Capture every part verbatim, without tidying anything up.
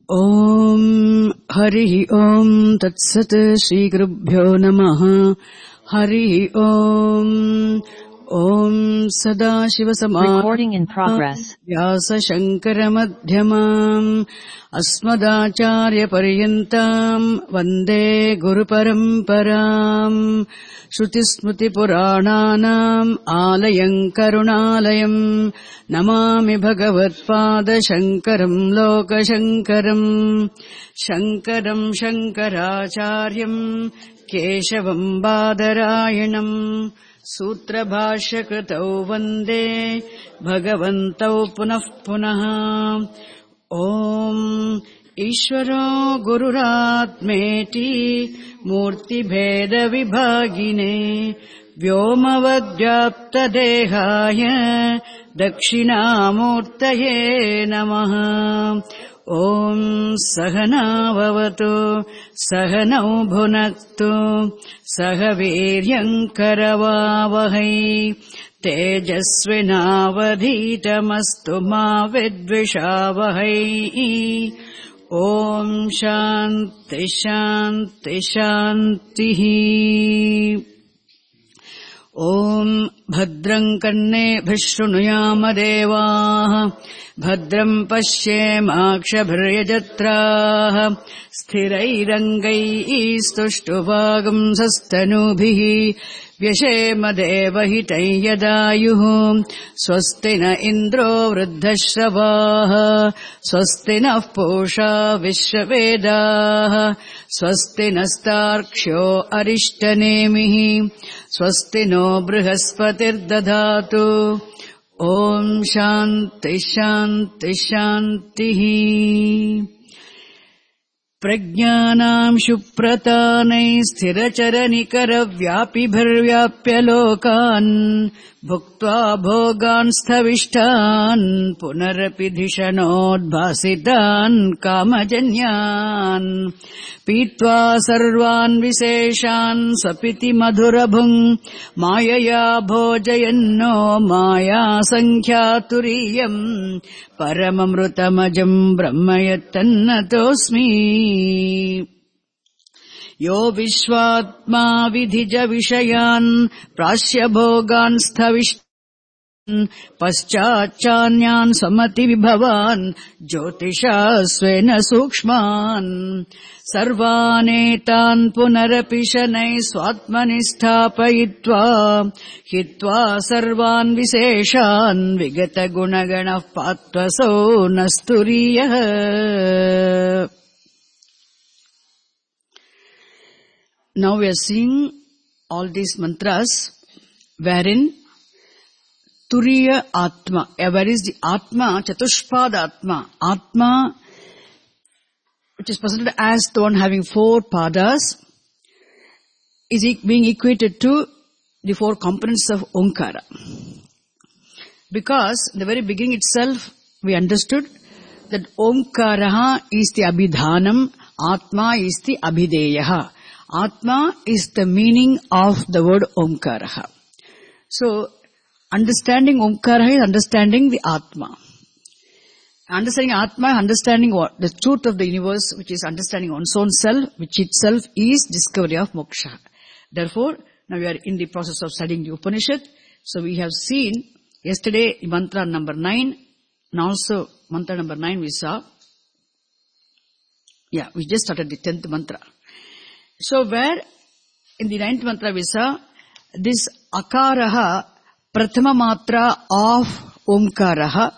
Om Hari Om Tat Sat Shri Gurubhyo Namaha Hari Om Om Sadashiva Samad Recording in progress. Vyasa Shankara Madhyamam Asmadacharya Paryantam Vande Guru Paramparam Shruti Smriti Purananam Alayam Karunalayam Namami Bhagavat Pada Shankaram Loka Shankaram Shankaram Shankaracharyam Keshavam Badarayanam Sutra Bhashya Kritau Vande Bhagavantau Punah Punah Om Ishvaro Gururatmeti Murti Bheda Vibhagine Vyomavadvyapta Dehaya Dakshinamurtaye Namaha Om Sahana Bhavatu Sahanau Bhunaktu Sahaviryam Karavavahai Tejasvinavadhitamastu ma vidvishavahai Om Shanti Shanti Shanti Om Bhadram Karne Bhishrunuyama Devaha Bhadram Pashyemakshabhiryajatraha Sthirairangai Istuštuvagam Sastanubhihi Vyashema Devahitai Yadayuhum Swastina Indro Vruddhashravaha Swastina Pusha Vishwavedaha Swastina Starksho Arishtanemihi Swastino Brihaspati'r Dadhatu Om Shanti Shanti Shanti Prajnanam Shupratanai Sthiracharanikara Vyapibhirvyapya Lokan Bhuktva Bhogan Sthavishtan Punarapidhishanod Bhasitan Kamajanyan Pitva Sarvan Viseshan Sapiti Madhurabhung Mayaya Bhojayanno Maya Sankhyaturiyam Paramamrutamajam Brahmayatannatosmi Yo Vishwatma Vidhija Vishayan Prasya Bhogan Sthavishtan Paschachanyan Samati Vibhavan Jyotisha Svena Sukshman Sarvanetan Punarapishanai Swatmanistapayitva Hitva Sarvan Viseshan Vigata Gunagana Patvaso Nasturiyah. Now we are seeing all these mantras wherein Turiya Atma, where is the Atma, Chatushpada Atma, Atma which is presented as the one having four padas is being equated to the four components of Omkara. Because in the very beginning itself we understood that Omkaraha is the Abhidhanam, Atma is the Abhideyaha. Atma is the meaning of the word Omkaraha. So, understanding Omkaraha is understanding the Atma. Understanding Atma, understanding what? The truth of the universe, which is understanding one's own self, which itself is discovery of moksha. Therefore, now we are in the process of studying the Upanishad. So we have seen yesterday mantra number nine, and also mantra number nine we saw. Yeah, we just started the tenth mantra. So where in the ninth mantra we saw this akaraha, prathama matra of omkaraha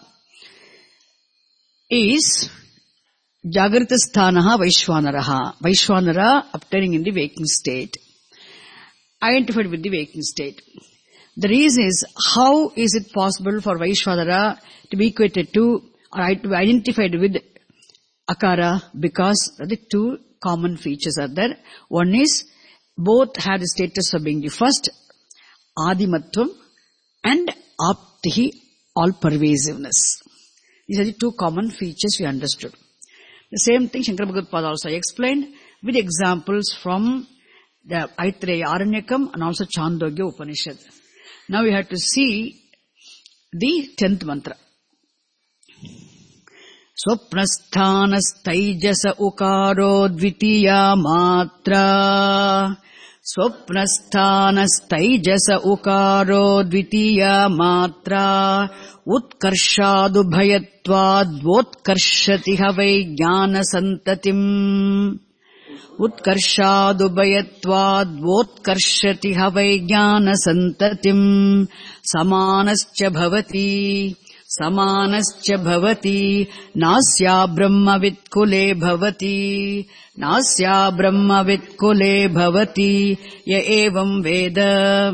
is jagrita sthanaha vaishwanaraha. Vaishwanara appearing in the waking state, identified with the waking state. The reason is, how is it possible for Vaishwanara to be equated to or to be identified with akara? Because the two common features are there. One is, both have the status of being the first, Adimatvam, and Aptihi, all pervasiveness. These are the two common features we understood. The same thing Shankara Bhagavad also explained with examples from the Aitreya Aranyakam and also Chandogya Upanishad. Now we have to see the tenth mantra. Swapnasthanasthaijasa ukaro dvitiya matra. Swapnasthanasthaijasa ukaro dvitiya matra. Utkarshadu bhayatvad votkarshati havai jnana santatim. Utkarshadu bhayatvad votkarshati havai jnana santatim. Samanascha bhavati. Samanascha bhavati. Nasya brahmavid kule bhavati. Nasya brahmavid kule bhavati. Ya evam veda.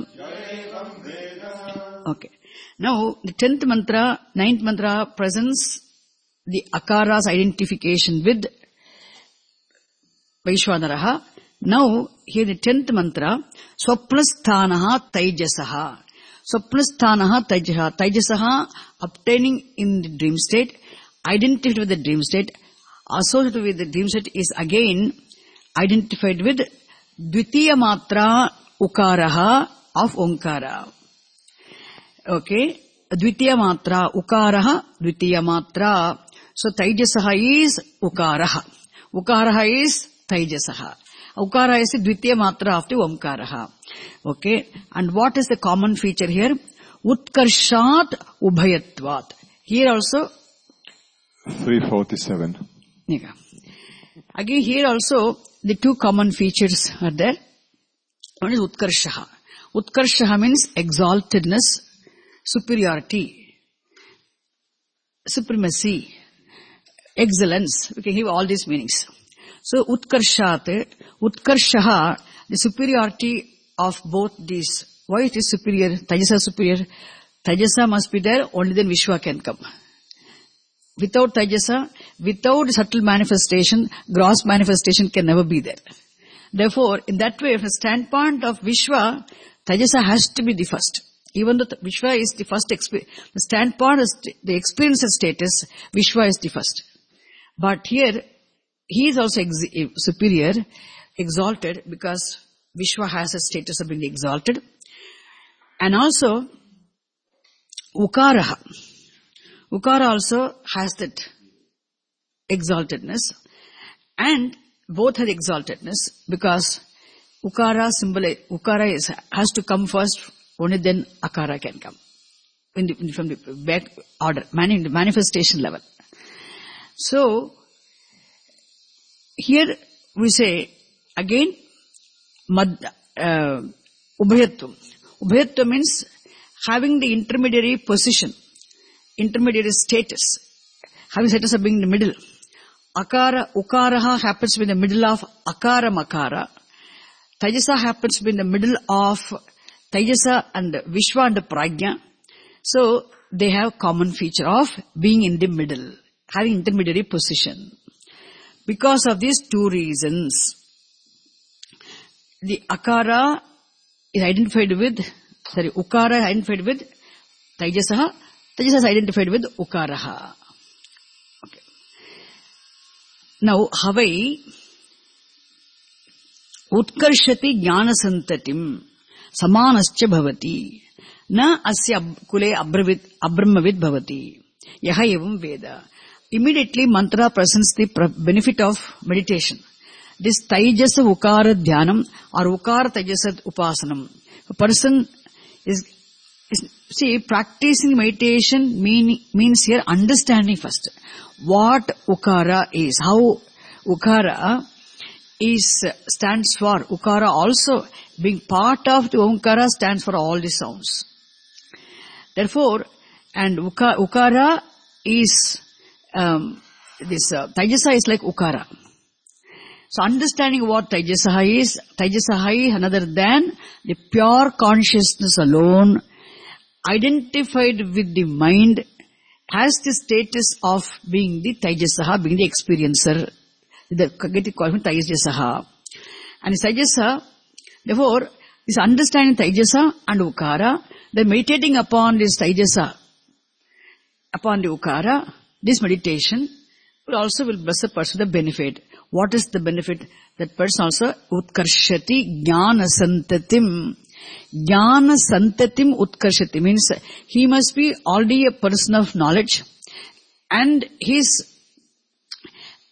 Okay. Now, the tenth mantra, ninth mantra presents the akara's identification with Vaishwanaraha. Now, here the tenth mantra, Swapnasthanaha Taijasaha. Swapnasthanaha Taijasaha. Taijasaha, obtaining in the dream state, identified with the dream state, associated with the dream state is again identified with Dvitiya Matra Ukaraha of Omkara. Okay, Dvitiya Matra, Ukaraha, Dvitiya Matra. So, Taijasaha is Ukaraha. Ukaraha is Taijasaha. Ukara is the Dvitiya Matra of the Omkaraha. Okay, and what is the common feature here? Utkarshat Ubhayatvat. Here also three forty-seven. Yeah. Again, here also the two common features are there. One is Utkarshaha. Utkarshaha means exaltedness, superiority, supremacy, excellence. We can give all these meanings. So, Utkarshat, Utkarshaha, the superiority of both these. Why it is superior? Taijasa superior. Taijasa must be there, only then Vishwa can come. Without Taijasa, without subtle manifestation, gross manifestation can never be there. Therefore, in that way, from the standpoint of Vishwa, Taijasa has to be the first. Even though Vishwa is the first experience, the standpoint is the experience of status, Vishwa is the first. But here, he is also ex- superior, exalted, because Vishwa has a status of being exalted. And also, Ukaraha. Ukara also has that exaltedness. And both have exaltedness, because Ukara symbol, Ukara is, has to come first, only then Akara can come. In the, from the back order, mani, the manifestation level. So, here we say, again, mad, uh, Ubhayatvam. Ubhayatvam means having the intermediary position, intermediary status, having status of being in the middle. Akara, Ukaraha happens to be in the middle of Akara Makara. Taijasa happens to be in the middle of Taijasa and Vishwa and Prajna. So, they have common feature of being in the middle, having intermediary position. Because of these two reasons, the Akara is identified with, sorry, Ukara is identified with Taijasaha, Taijasa is identified with Ukaraha. Okay. Now, Havai Utkarshati Jnana Santatim Samanascha Bhavati Na Asya Kule Abrahmavid Bhavati Yaha Evam Veda. Immediately mantra presents the benefit of meditation. This Taijasa Ukara Dhyanam or Ukara Taijasa Upasanam. A person is, is see, practicing meditation mean, means here understanding first what Ukara is, how Ukara is, stands for. Ukara also being part of the Omkara stands for all the sounds. Therefore, and Uka, Ukara is Um, this uh, Taijasa is like Ukara. So understanding what Taijasaha is, Taijasaha is another than the pure consciousness alone, identified with the mind, has the status of being the Taijasaha, being the experiencer, the getting called Taijasaha. And Taijasa, therefore, this understanding Taijasa and Ukara, then meditating upon this Taijasa, upon the Ukara, this meditation will also will bless a person with the benefit. What is the benefit? That person also utkarshati jnana santatim. Jnana santatim utkarshati means he must be already a person of knowledge, and his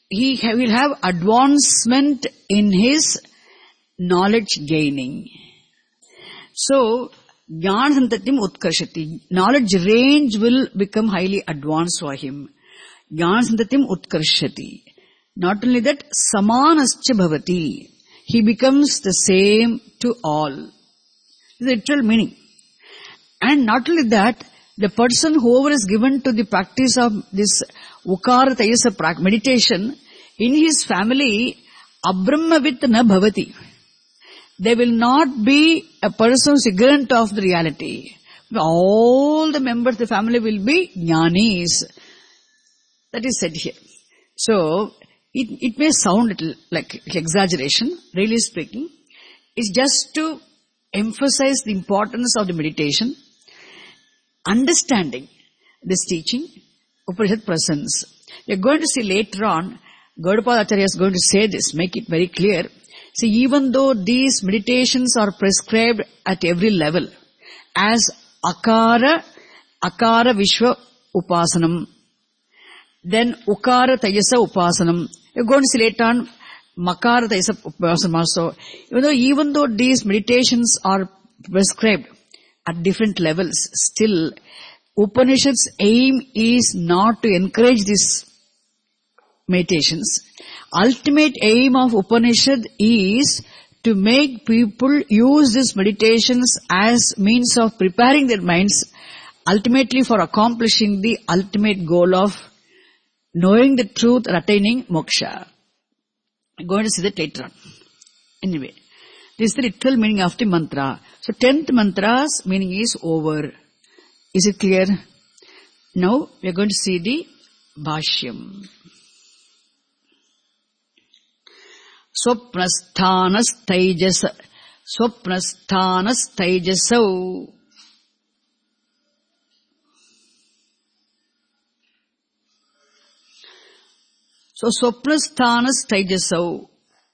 he ha- will have advancement in his knowledge gaining. So, Jnana Santatim Utkarshati. Knowledge range will become highly advanced for him. Jnana Santatim Utkarshati. Not only that, Samanascha Bhavati. He becomes the same to all. The literal meaning. And not only that, the person whoever is given to the practice of this Ukara Tayasa meditation, in his family, Abrahmavit na bhavati. There will not be a person who is ignorant of the reality. All the members of the family will be jnanis. That is said here. So, it, it may sound little like exaggeration, really speaking. It's just to emphasize the importance of the meditation, understanding this teaching, Upanishad presence. You're going to see later on, Gaudapada Acharya is going to say this, make it very clear. See, even though these meditations are prescribed at every level, as Akara, Akara Vishwa Upasanam, then Ukara Tayasa Upasanam, you're going to see later on, Makara Tayasa Upasanam also. Even though, even though these meditations are prescribed at different levels, still, Upanishad's aim is not to encourage these meditations. Ultimate aim of Upanishad is to make people use these meditations as means of preparing their minds, ultimately for accomplishing the ultimate goal of knowing the truth and attaining moksha. I'm going to see that later on. Anyway, this is the literal meaning of the mantra. So, tenth mantra's meaning is over. Is it clear? Now, we are going to see the Bhashyam. Swapnasthanas Taijasa. Swapnasthanas Taijasau. So, Swapnasthanas Taijasau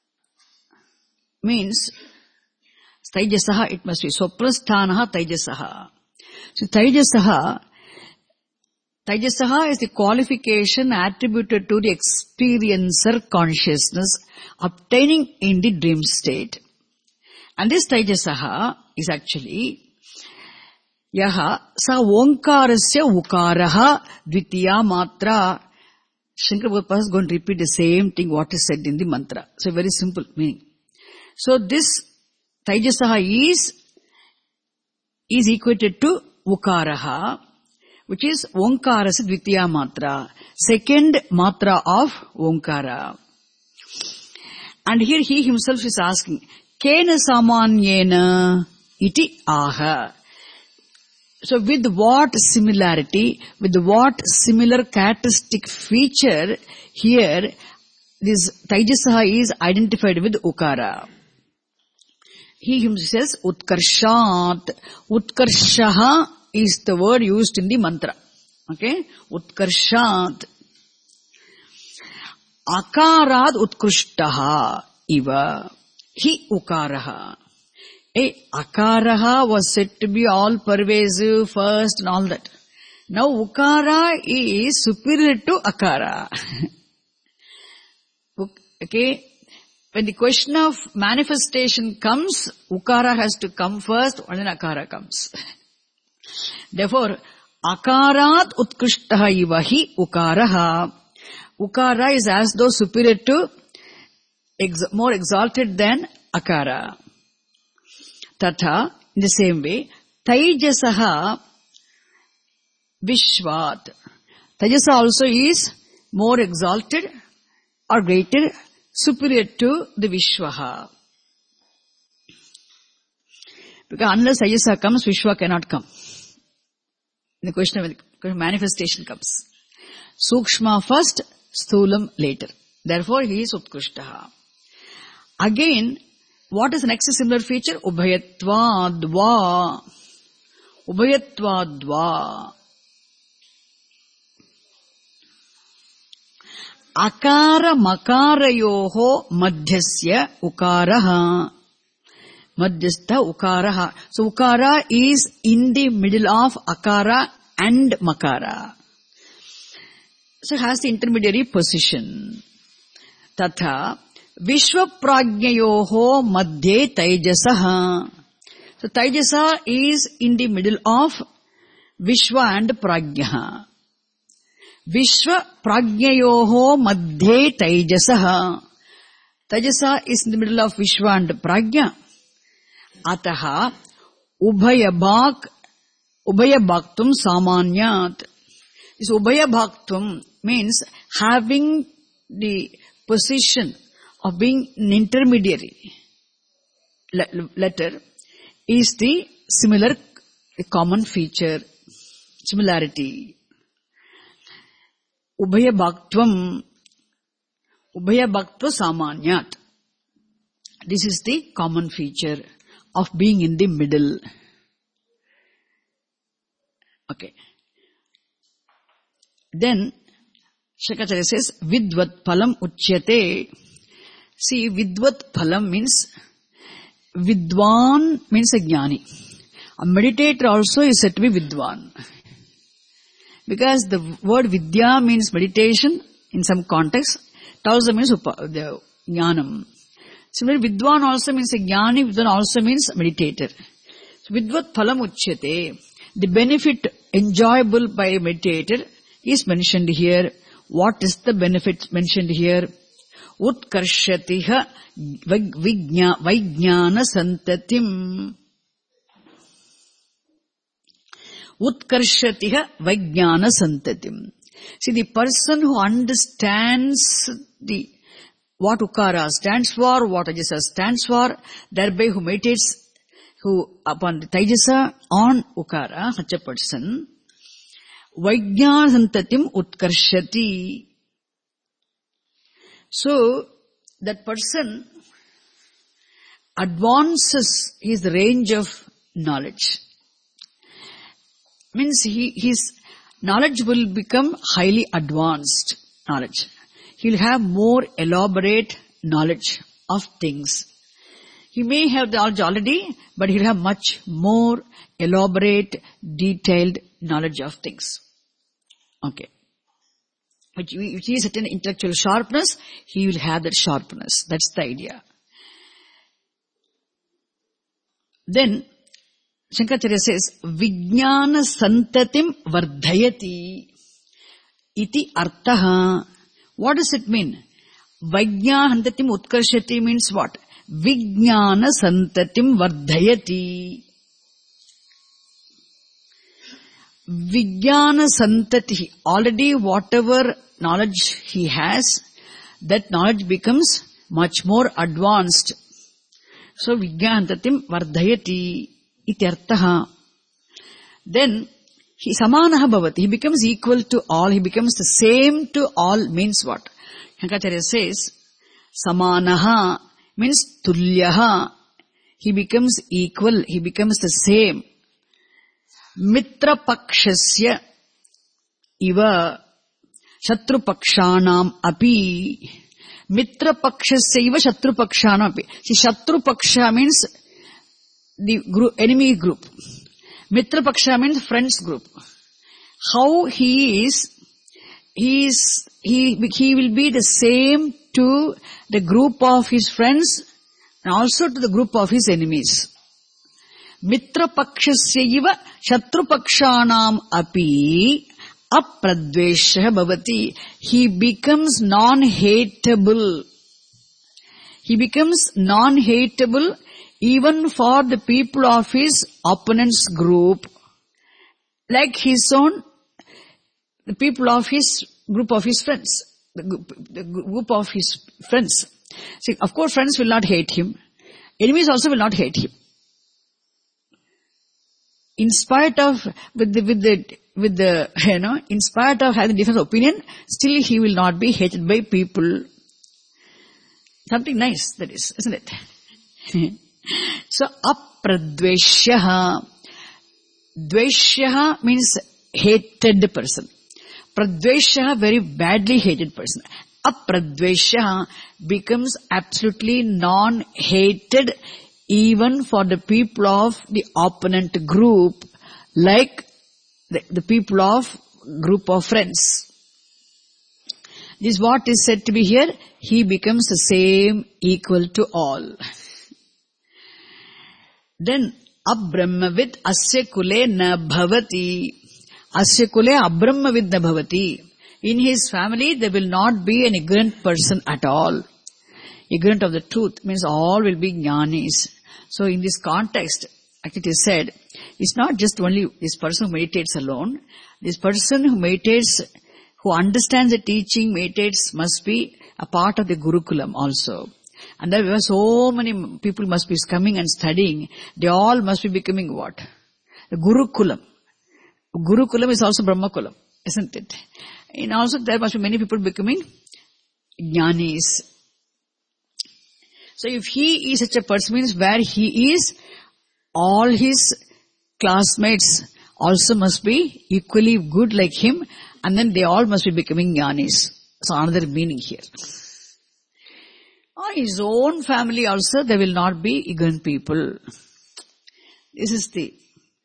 means Taijasaha, it must be Swapnasthanaha Taijasaha. So, Taijasaha, Taijasaha is the qualification attributed to the experiencer consciousness obtaining in the dream state. And this Taijasaha is actually Yaha Sa Omkarasya Ukaraha Dvitiya Matra. Shankara Bhagavad is going to repeat the same thing what is said in the mantra. So, very simple meaning. So, this Taijasaha is, is equated to Ukaraha, which is Omkarasya Dvitiya Matra, second Matra of Omkara. And here he himself is asking, Kena Samanyena iti aha. So with what similarity, with what similar characteristic feature here this Taijasaha is identified with Ukara. He himself says Utkarshat. Utkarshaha is the word used in the mantra. Okay? Utkarshat. Akarad Utkrishtaha iva. Hi Ukaraha. A Akaraha was said to be all pervasive first and all that. Now Ukara is superior to Akara. Okay? When the question of manifestation comes, Ukara has to come first and then Akara comes. Therefore, Akarat Utkrishtaha iva hi Ukaraha. Ukara is as though superior to, ex- more exalted than Akara. Tata, in the same way, Taijasaha Vishvat. Taijasa also is more exalted or greater, superior to the Vishwaha. Because unless Taijasa comes, Vishwa cannot come. The question of manifestation comes. Sukshma first, Sthulam later. Therefore, he is Utkrishtaha. Again, what is the next similar feature? Ubhayatva Dva. Ubhayatva Dva. Akara makarayoho madhyasya ukaraha. Madhyastha ukaraha. So ukara is in the middle of akara and makara. So it has the intermediary position. Tatha Vishwaprajnayoho madhye Taijasaha. So Taijasa is in the middle of Vishwa and Prajna. Vishwa Prajnayoho madhye Taijasaha. Taijasa is in the middle of Vishwa and Prajna. Ataha Ubhayabhak Ubhayabhaktum Samanyat. This Ubhayabhaktum means having the position of being an intermediary letter is the similar common feature, similarity. Ubhayabhaktvam Ubhayabhaktva Samanyat. This is the common feature of being in the middle. Okay. Then Shankaracharya says, Vidvat Phalam Uchyate. See, Vidvat Phalam means, Vidwan means a jnani. A meditator also is said to be Vidwan. Because the word Vidya means meditation in some context. It also means upa, the jnanam. Similarly, Vidwan also means a jnani. Vidwan also means meditator. So, Vidvat Phalam Uchyate. The benefit enjoyable by a meditator is mentioned here. What is the benefit mentioned here? Utkarshatiha vijnana santatim. Utkarshatiha vijnana santatim. See, the person who understands the what Ukara stands for, what Taijasa stands for, thereby who meditates who upon the Taijasa on Ukara, such a person, Vajnana santatim utkarshati. So, that person advances his range of knowledge. Means he, his knowledge will become highly advanced knowledge. He will have more elaborate knowledge of things. He may have the knowledge already, but he will have much more elaborate, detailed knowledge of things. Okay. Which, which is certain intellectual sharpness, he will have that sharpness. That's the idea. Then, Shankaracharya says, Vijnana santatim vardhayati iti artaha. What does it mean? Vijnana santatim utkarshati means what? Vijnana santatim vardhayati. Vijnana santati. Already whatever knowledge he has, that knowledge becomes much more advanced. So, Vijnana santatim vardhayati iti artaha. Then, he samanaha bhavati. He becomes equal to all. He becomes the same to all means what? Shankaracharya says, samanaha means tulyaha. He becomes equal. He becomes the same. Mitra pakshasya iva shatru pakshanam api. Mitra pakshasya iva shatru pakshanam api. See, shatru paksha means the group, enemy group. Mitra paksha means friends group. How he is, he is, he, he will be the same to the group of his friends and also to the group of his enemies. Mitra pakshasya iva shatru pakshanam api apradveshah bhavati. He becomes non-hateable. He becomes non-hateable even for the people of his opponent's group, like his own, the people of his group of his friends, the group, the group of his friends. See, of course, friends will not hate him. Enemies also will not hate him. In spite of, with the, with the, with the, you know, in spite of having different opinion, still he will not be hated by people. Something nice, that is, isn't it? So, apradveshyaha. Dveshyaha means hated person. Pradveshyaha, very badly hated person. Apradveshyaha becomes absolutely non-hated even for the people of the opponent group, like the, the people of group of friends. This what is said to be here, he becomes the same, equal to all. Then, abrahmavid asya kule na bhavati. Asya kule abrahmavid na bhavati. In his family, there will not be an ignorant person at all. Ignorant of the truth means all will be jnanis. So in this context, actually it is said, it's not just only this person who meditates alone. This person who meditates, who understands the teaching, meditates, must be a part of the Gurukulam also. And there were so many people must be coming and studying. They all must be becoming what? The Gurukulam. Gurukulam is also Brahmakulam, isn't it? And also there must be many people becoming jnanis. So if he is such a person, means where he is, all his classmates also must be equally good like him, and then they all must be becoming jnanis. So another meaning here. Or his own family also, there will not be ignorant people. This is the,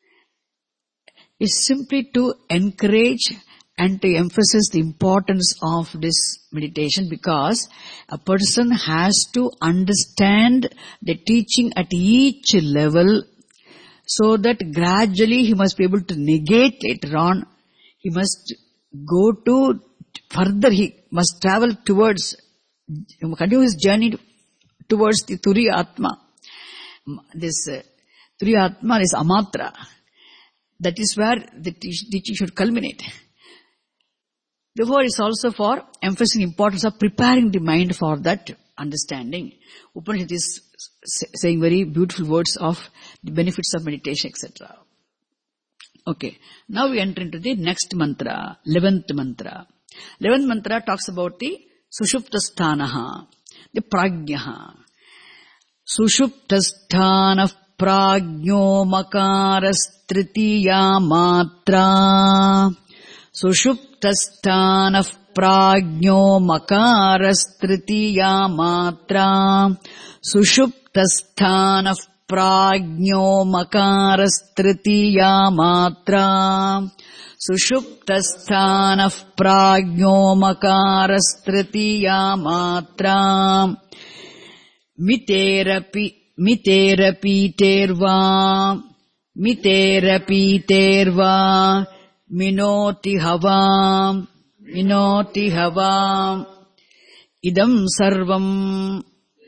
it's simply to encourage and to emphasize the importance of this meditation, because a person has to understand the teaching at each level, so that gradually he must be able to negate later on. He must go to further, he must travel towards, continue his journey towards the Turiya Atma. This uh, Turiya Atma is Amatra. That is where the teaching should culminate. Therefore, it's also for emphasizing the importance of preparing the mind for that understanding. Upanishad is saying very beautiful words of the benefits of meditation, et cetera. Okay, now we enter into the next mantra, eleventh mantra. eleventh mantra talks about the Sushuptasthanaha, the Prajnaha. Sushuptasthana Prajno Makarastritiya Matra. Sushuptasthana Prajno Makarastritiya Matra. Sushuptasthana Prajno Makarastritiya Matra. Sushuptasthana Prajno Makarastritiya Matra. Miterapi Miterapi terva Miterapi terva Minoti hava Minoti hava Idam sarvam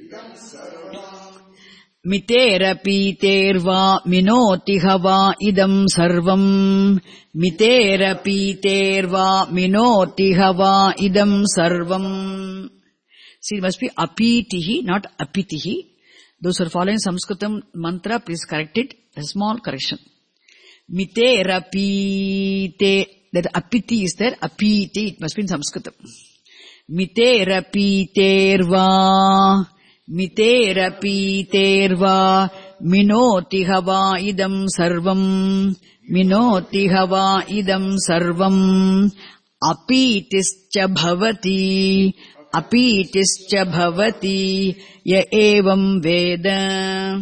Miterapi terva Minoti hava Idam sarvam Miterapi terva Minoti hava Idam sarvam. See, it must be apitihi, not apitihi. Those who are following Sanskritam mantra, please correct it. A small correction. Miterapite, that apiti is there, apiti, it must be in Sanskritam. Miterapiterva, Miterapiterva, Minoti hava idam sarvam, Minoti hava idam sarvam, Apitischa bhavati, Apitischa bhavati, ya evam veda.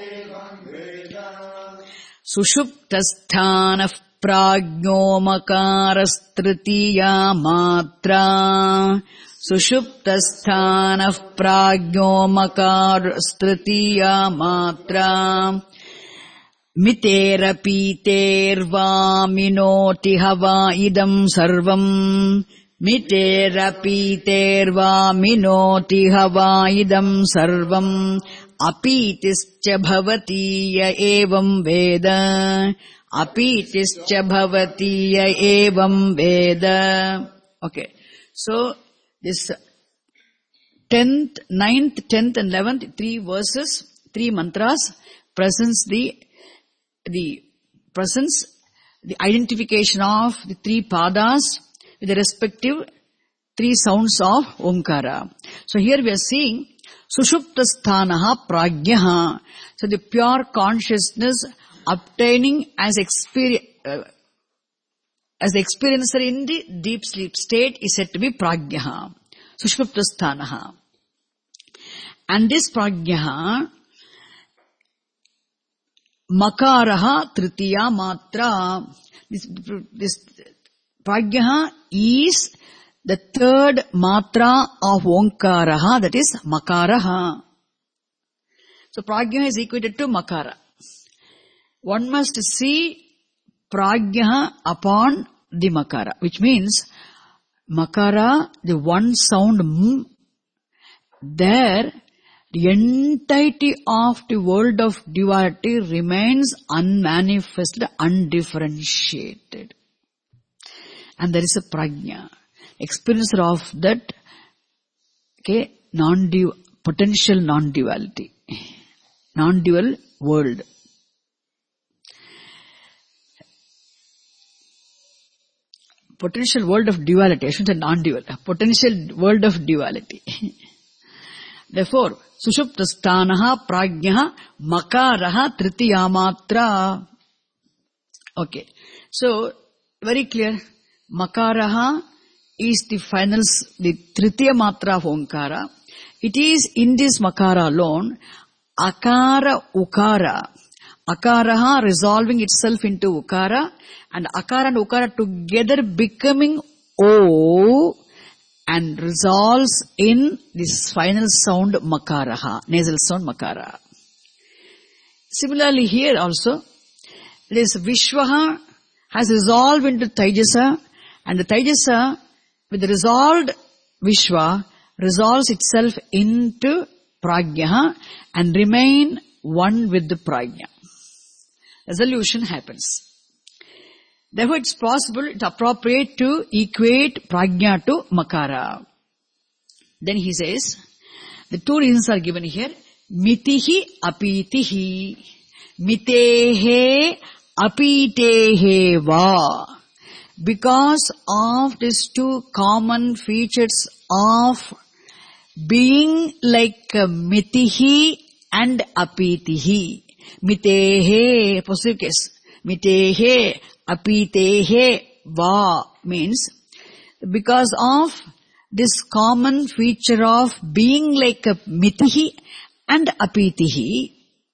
Sushuptasthana prajno makarastritiya matra. Sushuptasthana prajno makarastritiya matra. Miterapiterva minoti hava idam sarvam. Miterapiterva minoti hava idam sarvam. Apitischa bhavati ya evam veda. Apitischa bhavati ya evam veda. Okay. So, this tenth, ninth, tenth and eleventh, three verses, three mantras presents the, the presents the identification of the three padas with the respective three sounds of Omkara. So here we are seeing Sushuptasthanaha Prajnaha. So the pure consciousness obtaining as experience, uh, as the experiencer in the deep sleep state is said to be Prajnaha. Sushuptasthanaha. And this Prajnaha, Makaraha Tritiya Matra. This, this Prajnaha is the third matra of Onkaraha, that is Makaraha. So Prajna is equated to Makara. One must see Prajna upon the Makara, which means Makara, the one sound M, there the entirety of the world of duality remains unmanifested, undifferentiated. And there is a Prajna, experiencer of that, okay, non-dual, potential non-duality, non-dual world. Potential world of duality, I shouldn't say non-dual, potential world of duality. Therefore, Sushuptastanaha Prajnaha Makaraha Tritiyamatra. Okay. So, very clear. Makaraha is the final, the Tritiya Matra of Onkara. It is in this Makara alone, Akara Ukara. Akaraha resolving itself into Ukara, and Akara and Ukara together becoming O, and resolves in this final sound Makaraha, nasal sound Makara. Similarly here also, this Vishwaha has resolved into Taijasa, and the Taijasa with the resolved Vishwa resolves itself into Prajna and remain one with the Prajna. Resolution happens. Therefore, it's possible, it's appropriate to equate Prajna to Makara. Then he says, the two reasons are given here. Mitihi apitihi. Mitehe apitehe va. Because of these two common features of being like mitihi and apitihi. Mitehe, positive case. Mitehe apitehe va means because of this common feature of being like a mitihi and apitihi,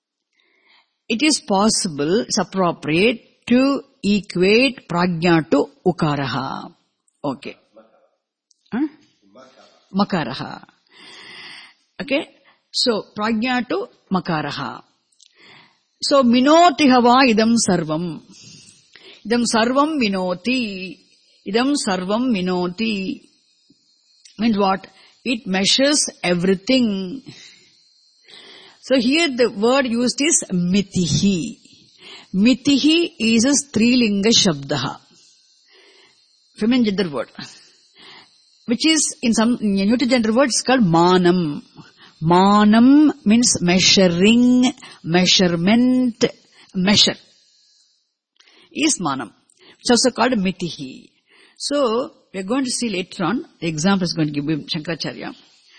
it is possible, it's appropriate to equate Prajna to Ukaraha. Okay. Huh? Makaraha. Okay. So, Prajna to Makaraha. So, minoti hava idam sarvam. Idam sarvam minoti. Idam sarvam minoti. Means what? It measures everything. So here the word used is mitihi. Mitihi is a strilinga shabdaha. Feminine gender word. Which is in some neuter gender words called manam. Manam means measuring, measurement, measure. Is manam. It's also called mitihi. So, we are going to see later on, the example is going to give him Shankaracharya.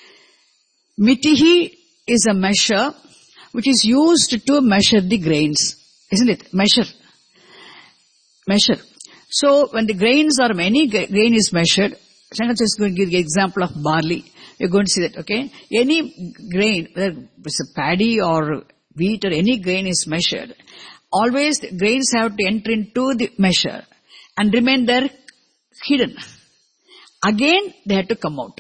Mitihi is a measure which is used to measure the grains. Isn't it? Measure. Measure. So, when the grains or any grain is measured, Shankaracharya is going to give the example of barley. We are going to see that, okay? Any grain, whether it's a paddy or wheat or any grain is measured, always the grains have to enter into the measure and remain there hidden. Again, they have to come out.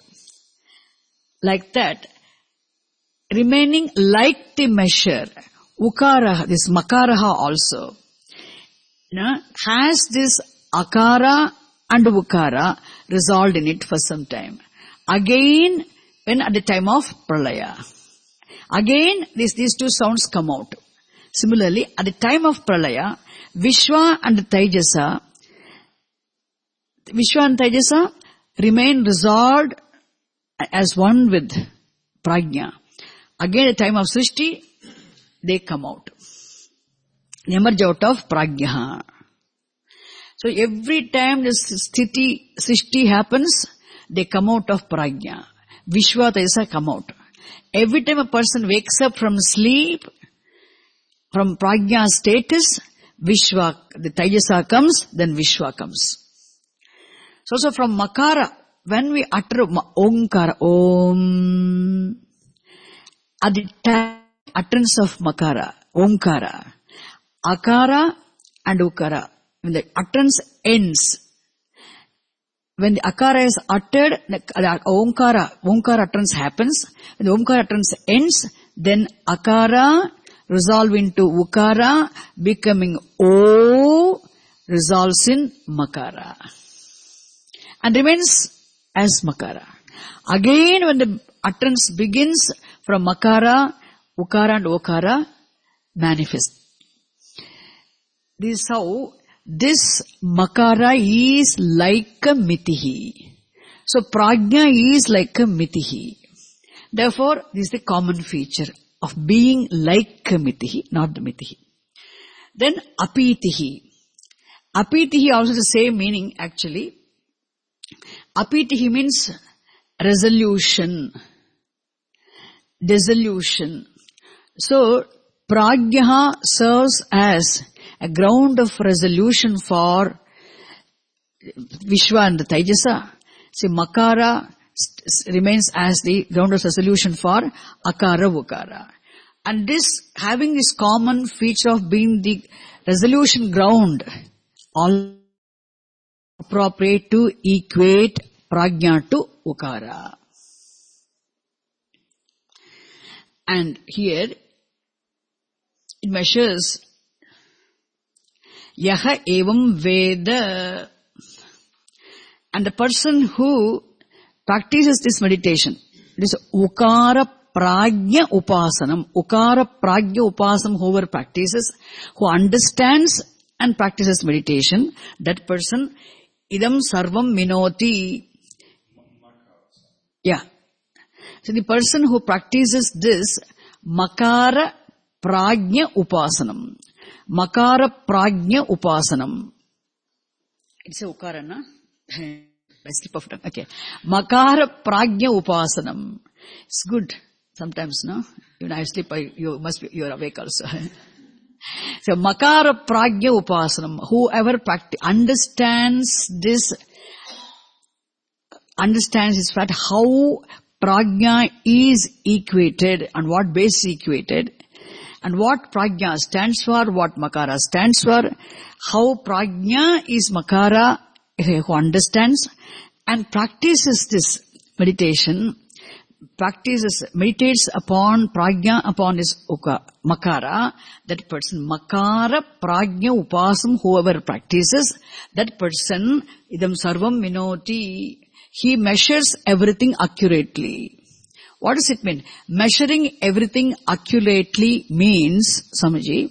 Like that, remaining like the measure, Ukaraha, this Makaraha also, you know, has this Akara and Ukara resolved in it for some time. Again, when at the time of Pralaya. Again, these, these two sounds come out. Similarly, at the time of Pralaya, Vishwa and Taijasa, Vishwa and Taijasa remain resolved as one with Prajna. Again, at the time of Srishti, they come out. They emerge out of Prajna. So every time this sthiti, Srishti happens, they come out of Prajna. Vishwa, Taijasa come out. Every time a person wakes up from sleep, from Prajna status, Vishwa, the Taijasa comes, then Vishwa comes. So, so from Makara, when we utter Omkara, Om, at the time, utterance of Makara, Omkara, Akara and Ukara, when the utterance ends, when the akara is uttered, the omkara, omkara utterance happens. When the omkara utterance ends, then akara resolve into ukara, becoming O, resolves in makara. And remains as makara. Again, when the utterance begins from makara, ukara and okara manifest. This is how this makara is like a mitihi. So prajna is like a mitihi. Therefore, this is the common feature of being like a mitihi, not the mitihi. Then apitihi. Apitihi also the same meaning actually. Apitihi means resolution, dissolution. So prajna serves as a ground of resolution for Vishwa and the Taijasa. See, makara st- remains as the ground of resolution for akara, ukara. And this, having this common feature of being the resolution ground, all appropriate to equate prajna to ukara. And here, it measures yaha evam veda, and the person who practices this meditation, this ukara prajna upasanam, ukara prajna upasanam, whoever practices, who understands and practices meditation, that person idam sarvam minoti. Yeah. So the person who practices this makara prajna upasanam, makara prajna upasanam. It's a ukara, na? I slip of tongue. Okay. Makara prajna upasanam. It's good. Sometimes, no? Even I sleep, I, you must be, you are awake also. So, makara prajna upasanam. Whoever practi- understands this, understands this fact, how prajna is equated, on what basis equated, and what prajna stands for, what makara stands for, how prajna is makara, who understands and practices this meditation, practices, meditates upon prajna, upon this uka, makara, that person, makara prajna upasam, whoever practices, that person, idam sarvam minoti, he measures everything accurately. What does it mean? Measuring everything accurately means, Samaji,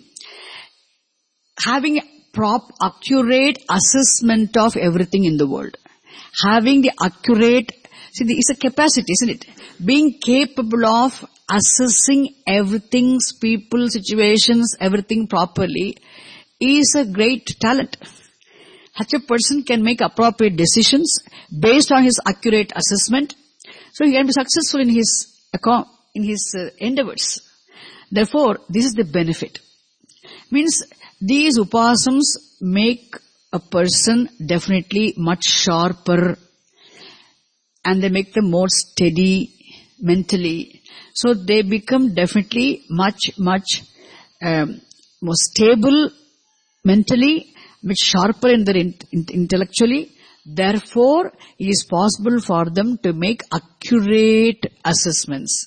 having prop, accurate assessment of everything in the world. Having the accurate, see, it's a capacity, isn't it? Being capable of assessing everything, people, situations, everything properly is a great talent. Such a person can make appropriate decisions based on his accurate assessment. So he can be successful in his, in his uh, endeavors. Therefore, this is the benefit. Means these upasams make a person definitely much sharper, and they make them more steady mentally. So they become definitely much, much um, more stable mentally, much sharper in their in, in, intellectually. Therefore, it is possible for them to make accurate assessments.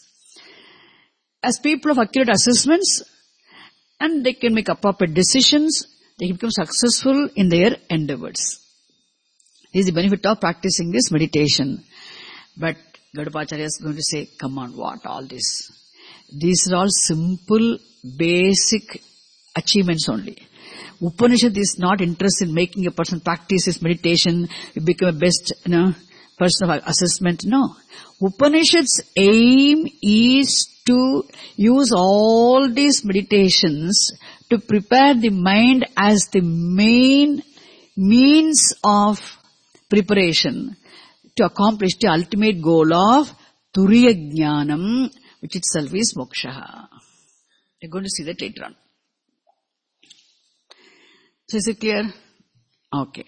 As people of accurate assessments, and they can make appropriate decisions, they become successful in their endeavors. This is the benefit of practicing this meditation. But Gadapacharya is going to say, come on, what all this? These are all simple, basic achievements only. Upanishad is not interested in making a person practice his meditation, you become a best, you know, person of assessment. No. Upanishad's aim is to use all these meditations to prepare the mind as the main means of preparation to accomplish the ultimate goal of Turiya Jnanam, which itself is moksha. We're going to see that later on. So is it clear? Okay.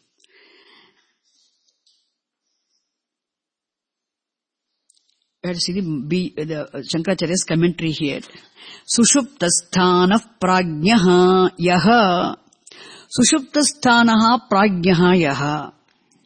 We have to see the, B, the uh, Shankaracharya's commentary here. Sushuptasthana prajnaha yaha. Sushuptasthanaha prajnaha yaha.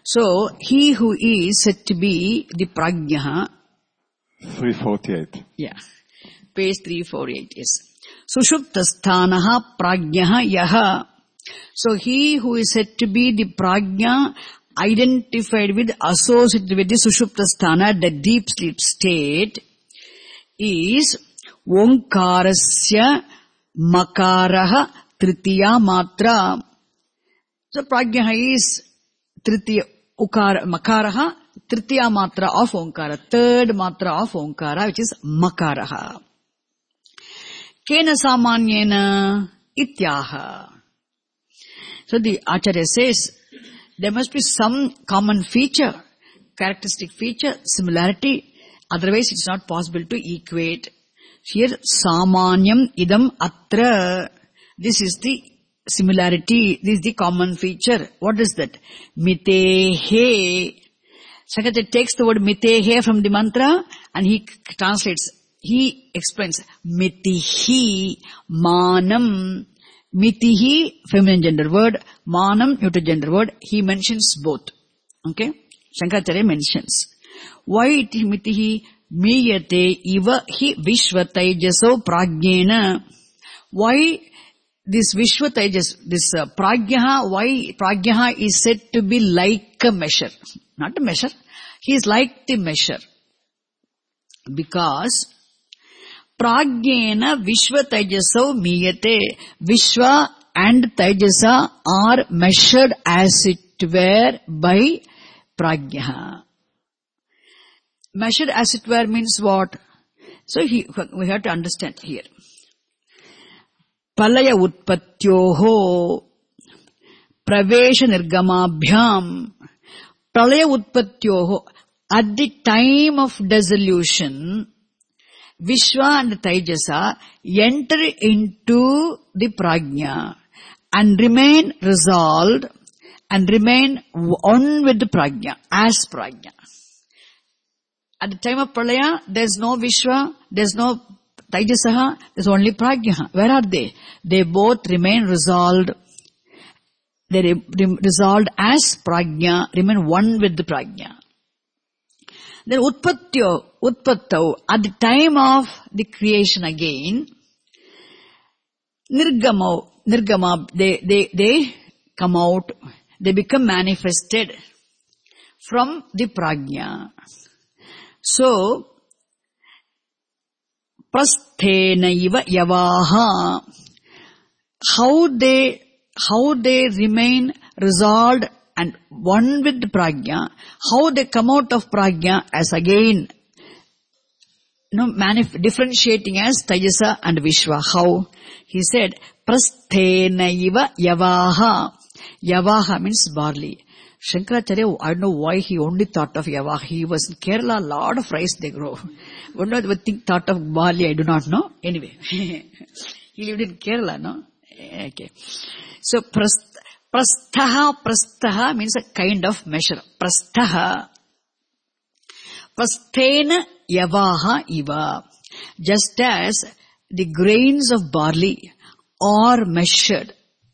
So, he who is said to be the prajna. three forty-eight. Yeah. Page three forty-eight is. Sushuptasthanaha prajnaha yaha. So, he who is said to be the prajna identified with, associated with the Sushuptasthana, the deep sleep state, is Omkarasya Makaraha Tritiya Matra. So, prajna is Tritiya Ukara, Makaraha, Tritiya Matra of Omkara, third Matra of Omkara, which is Makaraha. Kena Samanyena Ityaha. So, the Acharya says, there must be some common feature, characteristic feature, similarity. Otherwise, it's not possible to equate. Here, samanyam idam atra. This is the similarity. This is the common feature. What is that? Mitehe. Sankaracha takes the word mitehe from the mantra and he translates. He explains. Mitihi manam. Mitihi, feminine gender word. Manam, neuter gender word. He mentions both. Okay? Shankaracharya mentions. Why it is mitihi? Miyate iva hi vishvatajaso prajnena. Why this vishvatajas, this uh, prajnaha, why prajnaha is said to be like a measure? Not a measure. He is like the measure. Because Prajnena Vishwa Tajaso Miyate. Vishwa and Tajasa are measured as it were by Prajna. Measured as it were means what? So he, we have to understand here. Palaya Utpatyoho Pravesha Nirgamabhyam. Palaya Utpatyoho. At the time of dissolution, Vishwa and Taijasa enter into the prajna and remain resolved and remain one with the prajna, as prajna. At the time of pralaya, there is no Vishwa, there is no Taijasa, there is only prajna. Where are they? They both remain resolved. They re- re- resolved as prajna, remain one with the prajna. Then utpatyo, utpattau, at the time of the creation again, nirgamau, nirgama, they, they, they come out, they become manifested from the prajna. So, prasthena iva yavaha, how they, how they remain resolved and one with the prajna, how they come out of prajna as again, you know, manif- differentiating as Tajasa and Vishwa. How? He said, prasthena iva yavaha. Yavaha means barley. Shankaracharya, I don't know why he only thought of yavaha. He was in Kerala, a lot of rice they grow. What do they think thought of barley? I do not know. Anyway, he lived in Kerala, no? Okay. So, prasth- Prasthaha, prasthaha means a kind of measure. Prasthaha. Prasthena yavaha iva. Just as the grains of barley are measured,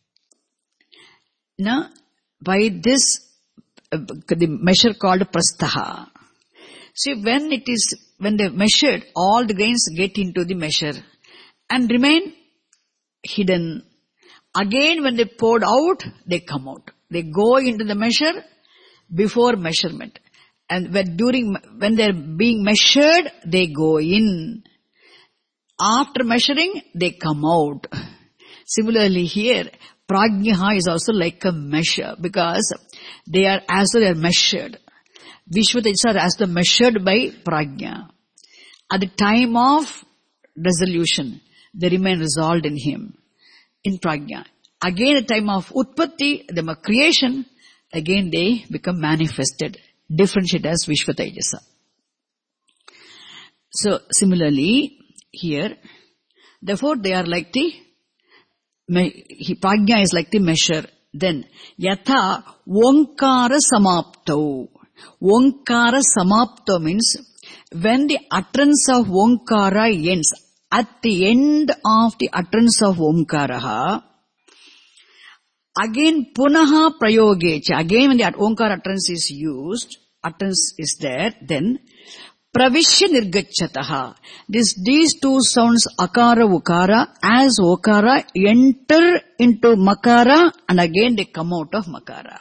no, by this, uh, the measure called prasthaha. See, when it is, when they measured, all the grains get into the measure and remain hidden. Again, when they poured out, they come out. They go into the measure before measurement. And when during, when they're being measured, they go in. After measuring, they come out. Similarly here, prajna is also like a measure because they are as though they are measured. Vishvatejasa are as though measured by prajna. At the time of dissolution, they remain resolved in him. In prajna. Again, at the time of utpatti, the creation, again they become manifested, differentiated as Vishvatejasa. So, similarly, here, therefore they are like the, prajna is like the measure. Then, yatha onkara samapto. Onkara samapto means, when the utterance of onkara ends, at the end of the utterance of Omkaraha, Again, punaha prayogecha. Again, when the Omkara utterance is used, utterance is there, then pravishya nirgacchataha. This, these two sounds, akara, ukara, as okara, enter into makara and again they come out of makara.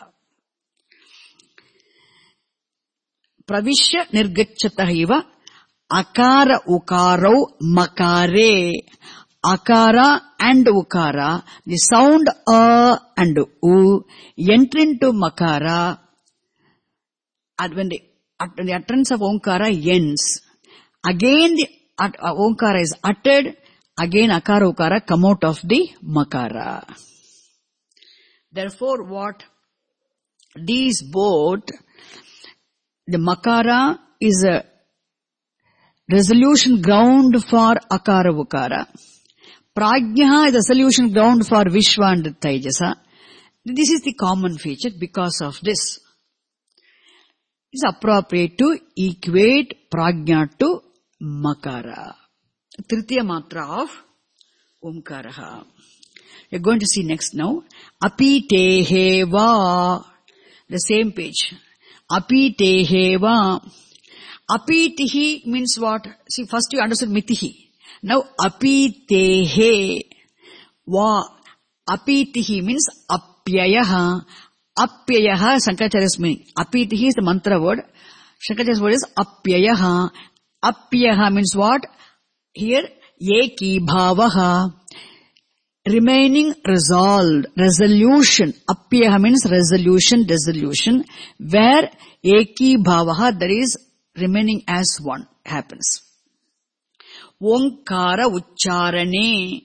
Pravishya nirgacchataha iva akara ukarau makare. Akara and ukara, the sound a and u enter into makara. And when the, when the utterance of Omkara ends, again the uh, Omkara is uttered, again akara ukara come out of the makara. Therefore, what these both, the makara is a resolution ground for akara ukara. Prajna is a solution ground for Vishwa and Taijasa. This is the common feature. Because of this, it is appropriate to equate Prajna to Makara. Tritiya matra of Omkaraha. We are going to see next now. Apitehe va. The same page. Apitehe va. Apitihi means what? See, first you understood mitihi. Now, apitehe va. Apitihi means apyayaha. Apyayaha, Shankaracharya's meaning. Apitihi is the mantra word. Shankaracharya's word is apyayaha. Apyayaha means what? Here, eki bhavaha. Remaining resolved, resolution. Apyayaha means resolution, dissolution. Where eki bhavaha, there is remaining as one, happens. Omkara ucharane.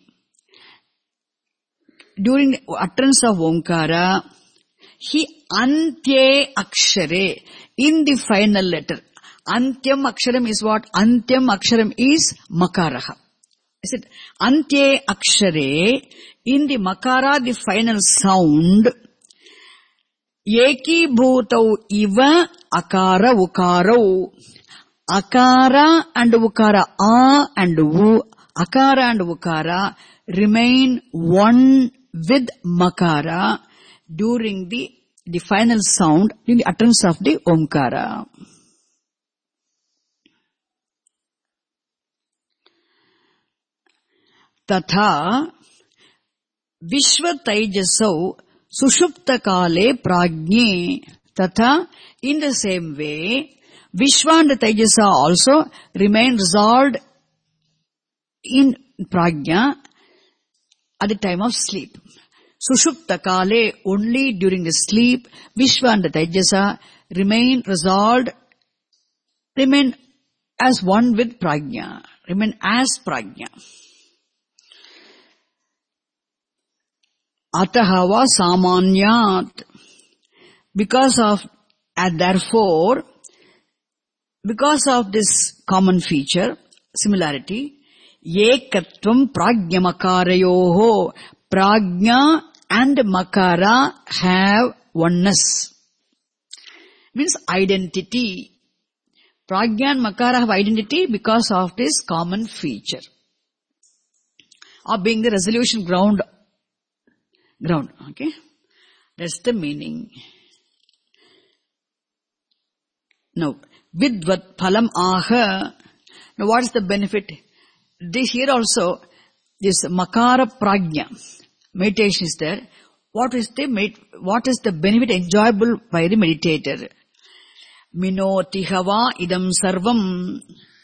During the utterance of Omkara, he antye akshare, in the final letter. Antyam aksharam is what? Antyam aksharam is makaraha. Is it? Antye akshare, in the makara, the final sound. Eki bhutau iva akara ukarau. Akara and ukara, a and u, akara and ukara remain one with makara during the, the final sound, in the utterance of the Omkara. Tatha Vishwa Taijasau Sushupta Kale Prajne. Tatha, in the same way, Vishwa and Taijasa also remain resolved in Prajna at the time of sleep. Sushupta Kale, only during the sleep, Vishwa and Taijasa remain resolved, remain as one with Prajna, remain as Prajna. Atahava Samanyat. Because of, and therefore, because of this common feature, similarity, Ekatvam Prajna Makarayoho, Prajna and Makara have oneness. Means identity. Prajna and Makara have identity because of this common feature of being the resolution ground. Ground, okay? That's the meaning. Now, Vidvat Phalam Aha. Now, what is the benefit? This here also, this Makara Prajna, meditation is there. What is the, what is the benefit enjoyable by the meditator? Minoti Hava Idam Sarvam.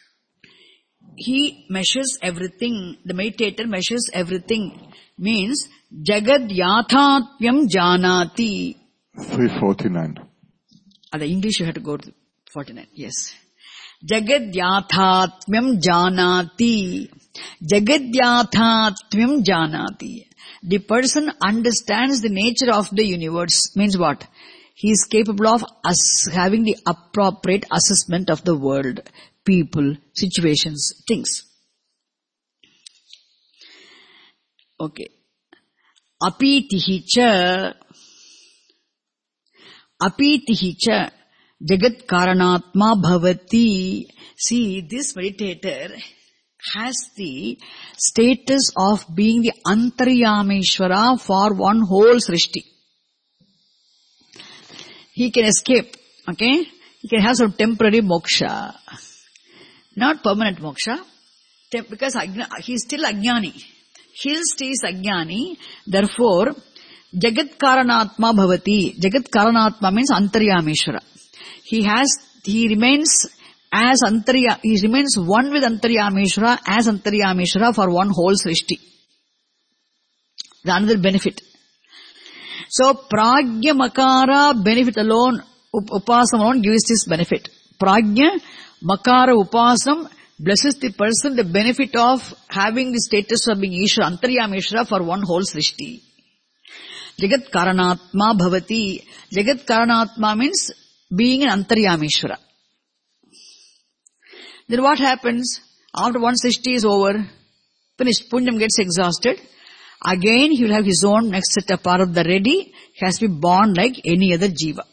He measures everything. The meditator measures everything. Means, Jagad Yathatmyam Janati. three forty-nine. Ah, the English you have to go to forty-nine, yes. Jagad Yathatmyam Janati. Jagad Yathatmyam Janati. The person understands the nature of the universe. Means what? He is capable of us having the appropriate assessment of the world, people, situations, things. Okay. Apitihi cha. Apitihi cha. Jagat Karanatma Bhavati. See, this meditator has the status of being the Antaryameshwara for one whole Srishti. he can escape, okay? He can have some temporary moksha. Not permanent moksha, tem- because agna- he is still ajnani. He still is ajnani, therefore, Jagat Karanatma Bhavati. Jagat Karanatma means Antaryameshwara. He has, he remains as Antarya, he remains one with Antaryameshwara as Antaryameshwara for one whole Srishti. The another benefit. So, Pragya Makara benefit alone, up- Upasam alone gives this benefit. Pragya Makara Upasam blesses the person the benefit of having the status of being Ishvara, Antaryameshwara for one whole Srishti. Jagat Karanatma Bhavati. Jagat Karanatma means being an Antaryameshwara. Then what happens? After one Srishti is over, finished, Punyam gets exhausted. Again, he will have his own next set of Prarabdha ready. He has to be born like any other jiva.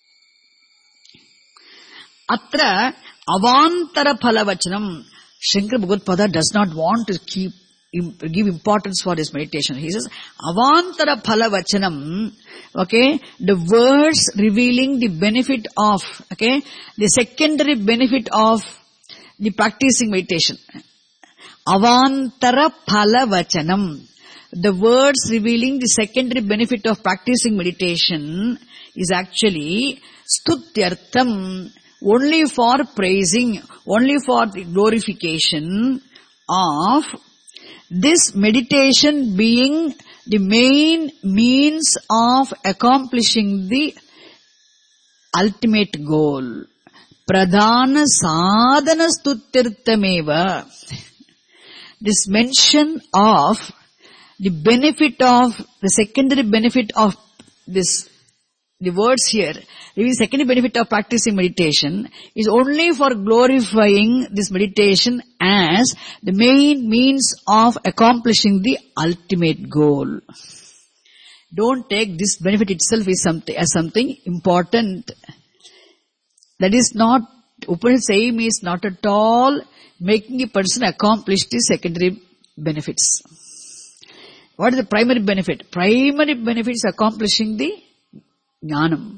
Atra avantara phalavachanam. Shankara Bhagavad does not want to keep give importance for his meditation. He says, avantara phalavachanam, okay, the words revealing the benefit of, okay, the secondary benefit of the practicing meditation. Avantara phalavachanam, the words revealing the secondary benefit of practicing meditation is actually stutyartham, only for praising, only for the glorification of this meditation being the main means of accomplishing the ultimate goal. Pradhana sadhana stutyarthameva. This mention of the benefit of, the secondary benefit of this, the words here, the secondary benefit of practicing meditation is only for glorifying this meditation as the main means of accomplishing the ultimate goal. Don't take this benefit itself as something, as something important. That is not, Upanishad's aim is not at all making a person accomplish the secondary benefits. What is the primary benefit? Primary benefit is accomplishing the jnanam.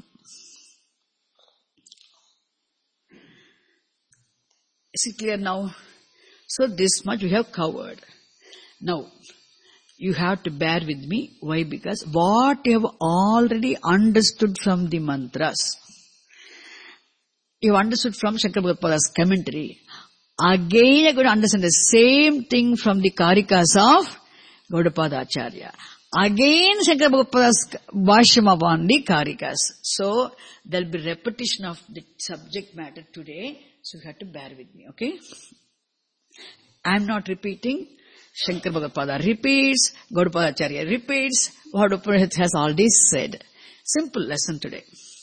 Is it clear now? So this much we have covered. Now, you have to bear with me. Why? Because what you have already understood from the mantras, you have understood from Shankara Bhagavad commentary. Again you are going to understand the same thing from the Karikas of Gaudapada Acharya. Again Shankara Bhagavad's Bhashyam upon the Karikas. So there will be repetition of the subject matter today. So you have to bear with me, okay? I am not repeating. Shankara Bhagavad repeats, Gaudapada Acharya repeats what Upanishad has already said. Simple lesson today.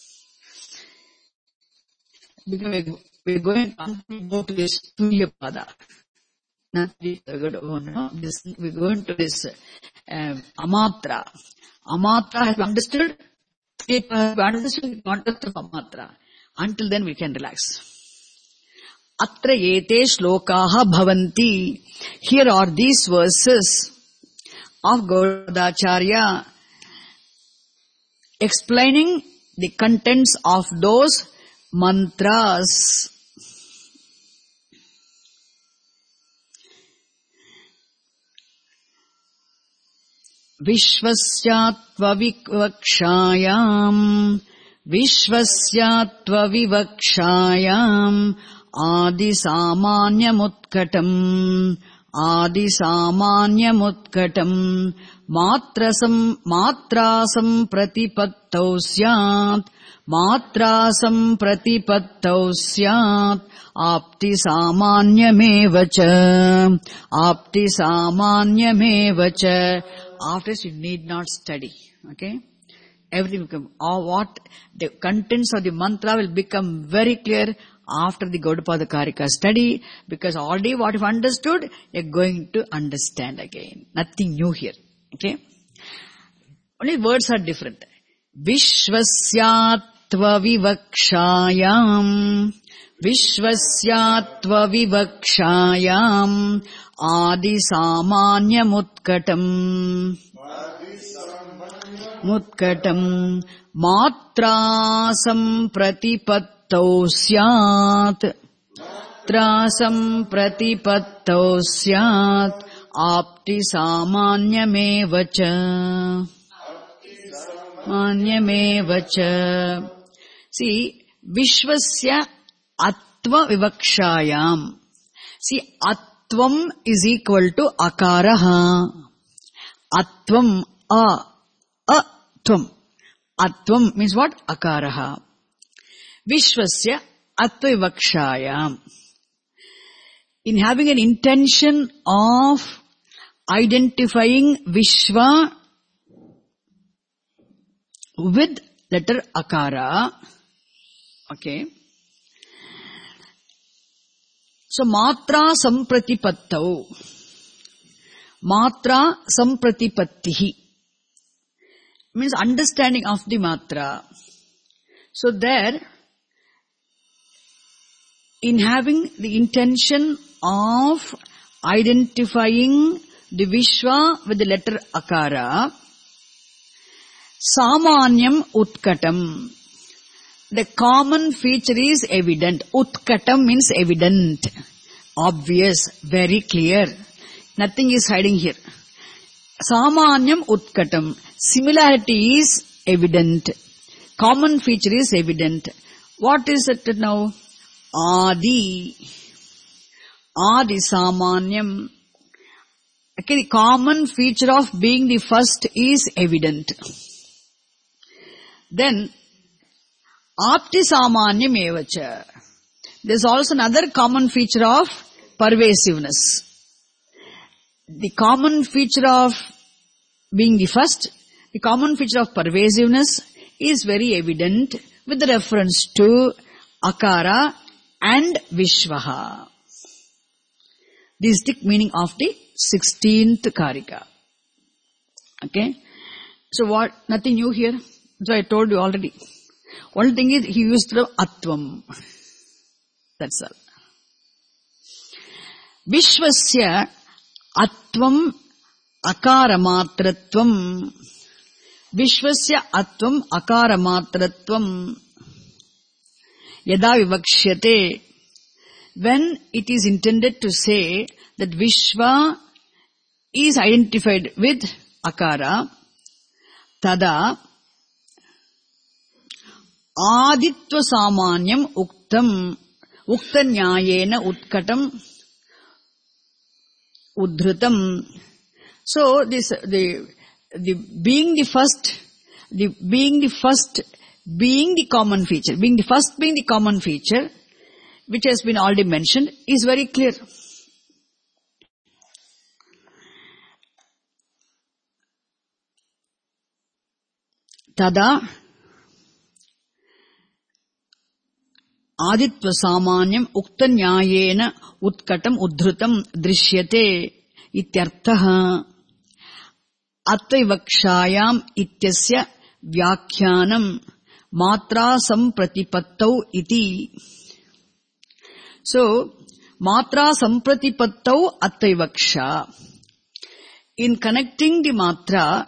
Because we are going to go to this Tulya Pada. Not this, no, this, we are going to this um, Amatra. Amatra has been understood. People have understood the context of Amatra. Until then we can relax. Atra ete shlokaha bhavanti. Here are these verses of Gaudacharya explaining the contents of those mantras. Vishvasyatva vivakshayam, Vishvasyatva vivakshayam, Adi samanyamutkatam, Adi samanyamutkatam, Matrasam, Matrasam pratipattau syat, Matrasam pratipattau syat, Apti samanyamevacha, Apti samanyamevacha. After this, you need not study. Okay? Everything will come. Or what the contents of the mantra will become very clear after the Gaudapada Karika study, because already what you've understood, you're going to understand again. Nothing new here. Okay? Only words are different. Vishvasyatva vivakshayam, Vishvasyatva vivakshayam, Adi samanyamutkatam, Utkatam. Matrasam pratipattau syat. Matrasam pratipattau syat. Apti samanyamevacha. Manyamevacha. See, Vishwasya Atva Vivakshayam. See, Atvam is equal to Akaraha. Atvam, A, Atvam. Atvam means what? Akaraha. Vishwasya Atva Vivakshayam. In having an intention of identifying Vishwa with letter Akara. Okay. So, Matra Sampratipattau. Matra Sampratipattihi means understanding of the Matra. So, there, in having the intention of identifying the Vishwa with the letter Akara, Samanyam Utkatam. The common feature is evident. Utkatam means evident, obvious, very clear. Nothing is hiding here. Samanyam Utkatam. Similarity is evident. Common feature is evident. What is it now? Adi. Adi Samanyam. Okay, the common feature of being the first is evident. Then, Apti Samanyam Evacha. There is also another common feature of pervasiveness. The common feature of being the first, the common feature of pervasiveness is very evident with reference to Akara and Vishwaha. This is the meaning of the sixteenth Karika. Okay. So what? Nothing new here. So I told you already. One thing is he used the Atvam. That's all. Vishwasya Atvam Akaramatratvam. Vishwasya Atvam Akaramatratvam. Yada Vivakshyate. When it is intended to say that Vishwa is identified with Akara, tada Aditva Samanyam Uktam Uktanyayena Utkatam Udhrutam. So this the the being the first, the being the first, being the common feature, being the first being the common feature, which has been already mentioned, is very clear. Tada Aditva Samanyam Uktanyayena Utkatam Udhrutam Drishyate Ityarthaha Atvaivakshayam Ityasya Vyakhyanam Matra Sampratipattau Iti. So, Matra Sampratipattau Attaivaksha. In connecting the Matra,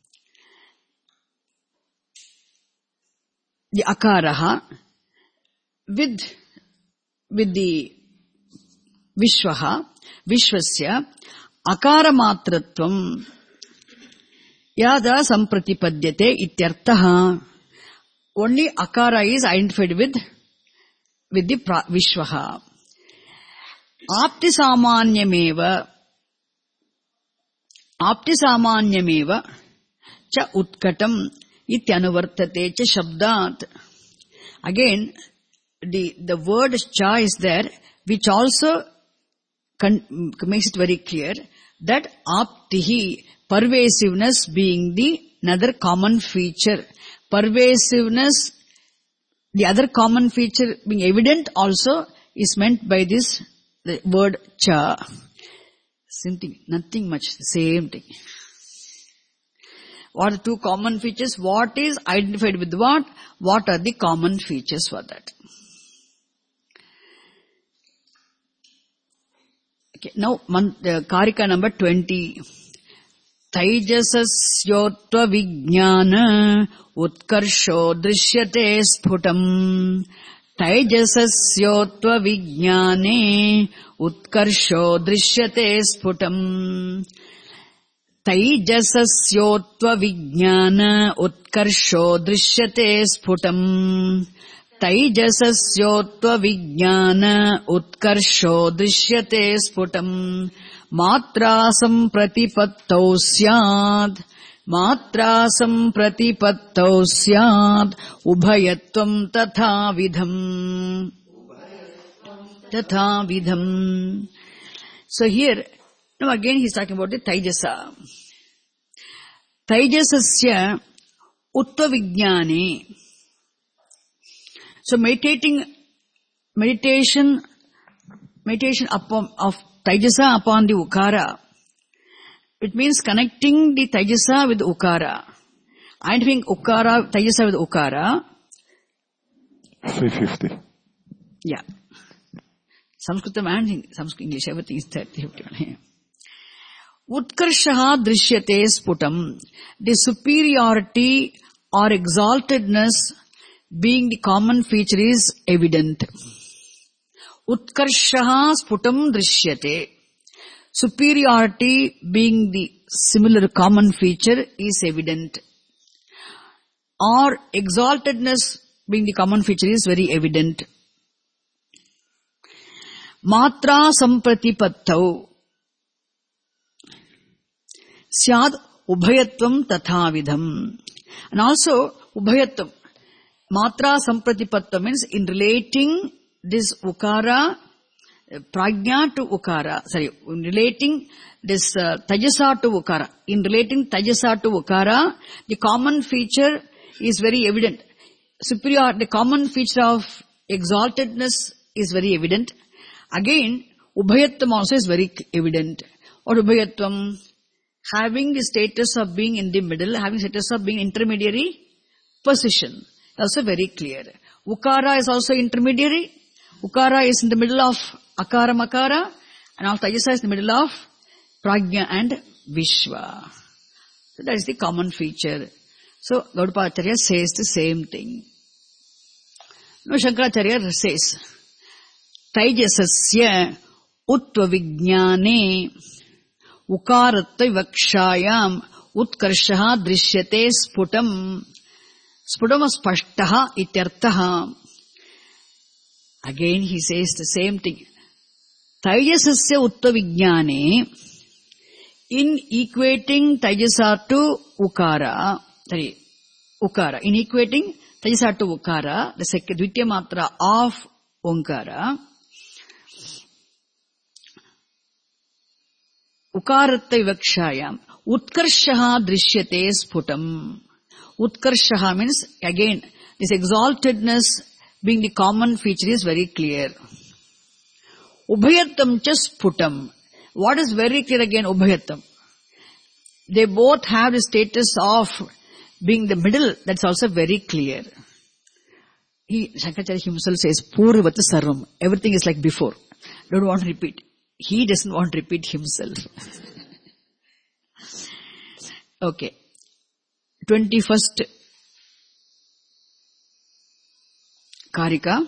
the Akaraha, with, with the Vishwaha, Vishwasya, Akara Matratvam, Yada Sampratipadyate Ityartaha. Only Akara is identified with with the Vishwaha. Apti Samanyameva Apti Samanyameva Cha Utkatam Ityanuvartate Cha Shabdat. Again, the, the word Cha is there, which also con- makes it very clear that Aptihi, pervasiveness being the another common feature. Pervasiveness, the other common feature being evident also is meant by this the word Cha. Same thing, nothing much, the same thing. What are the two common features? What is identified with what? What are the common features for that? Okay, now, uh, Karika number twenty. Taijasasyottva vijnana utkarsho drishyate sphutam. Taijasasyottva vijnane utkarsho drishyate sphutam. Taijasasyottva vijnana utkarsho drishyate sphutam. Taijasasyottva vijnana utkarsho drishyate sphutam. Matrasam pratipattau syad. Matrasam pratipattau syad. Ubhayatvam tatha vidham. Tatha vidham. So here, now again he is talking about the Taijasa. Taijasasya uttva vijnane. So meditating, meditation, meditation upon, of Taijasa upon the Ukara. It means connecting the Taijasa with Ukara. I think Ukara, Taijasa with Ukara. three fifty. Yeah. Sanskritam and Sanskrit English, everything is thirty fifty. Utkarshaha drishyate sputam. The superiority or exaltedness being the common feature is evident. Utkarshaha sputam drishyate. Superiority being the similar common feature is evident. Or exaltedness being the common feature is very evident. Matra sampratipattau syad ubhayatvam tatha vidham. And also ubhayatvam. Matra sampratipattvam means in relating this ukara, prajna to ukara, sorry, in relating this uh, tajasa to ukara, in relating tajasa to ukara, the common feature is very evident. Superior, the common feature of exaltedness is very evident. Again, ubhayatvam also is very evident. Or ubhayatvam, having the status of being in the middle, having status of being intermediary position, also very clear. Ukara is also intermediary. Ukara is in the middle of akara makara, and also Tajasa is in the middle of prajna and vishwa. So that is the common feature. So Gaudapadacharya says the same thing. Now Shankaracharya says, Taijasasya uttva vijnane ukaratva vakshayam utkarshaha drishyate sputam. Sputam spashtaha ityartaha. Again he says the same thing. Taijasasya uttva vijnane, in equating Taijasa to Ukara, sorry, Ukara, in equating Taijasa to Ukara, the second Dvitiya Matra of Onkara, Ukaratva Vikshayam, Utkarshaha Drishyate Sputam. Utkarshaha means, again, this exaltedness being the common feature is very clear. Ubhayatam cha sputam. What is very clear again, Ubhayatam? They both have the status of being the middle, that's also very clear. He, Shankaracharya himself says, Purvata Sarvam. Everything is like before. Don't want to repeat. He doesn't want to repeat himself. Okay. twenty-first Karika.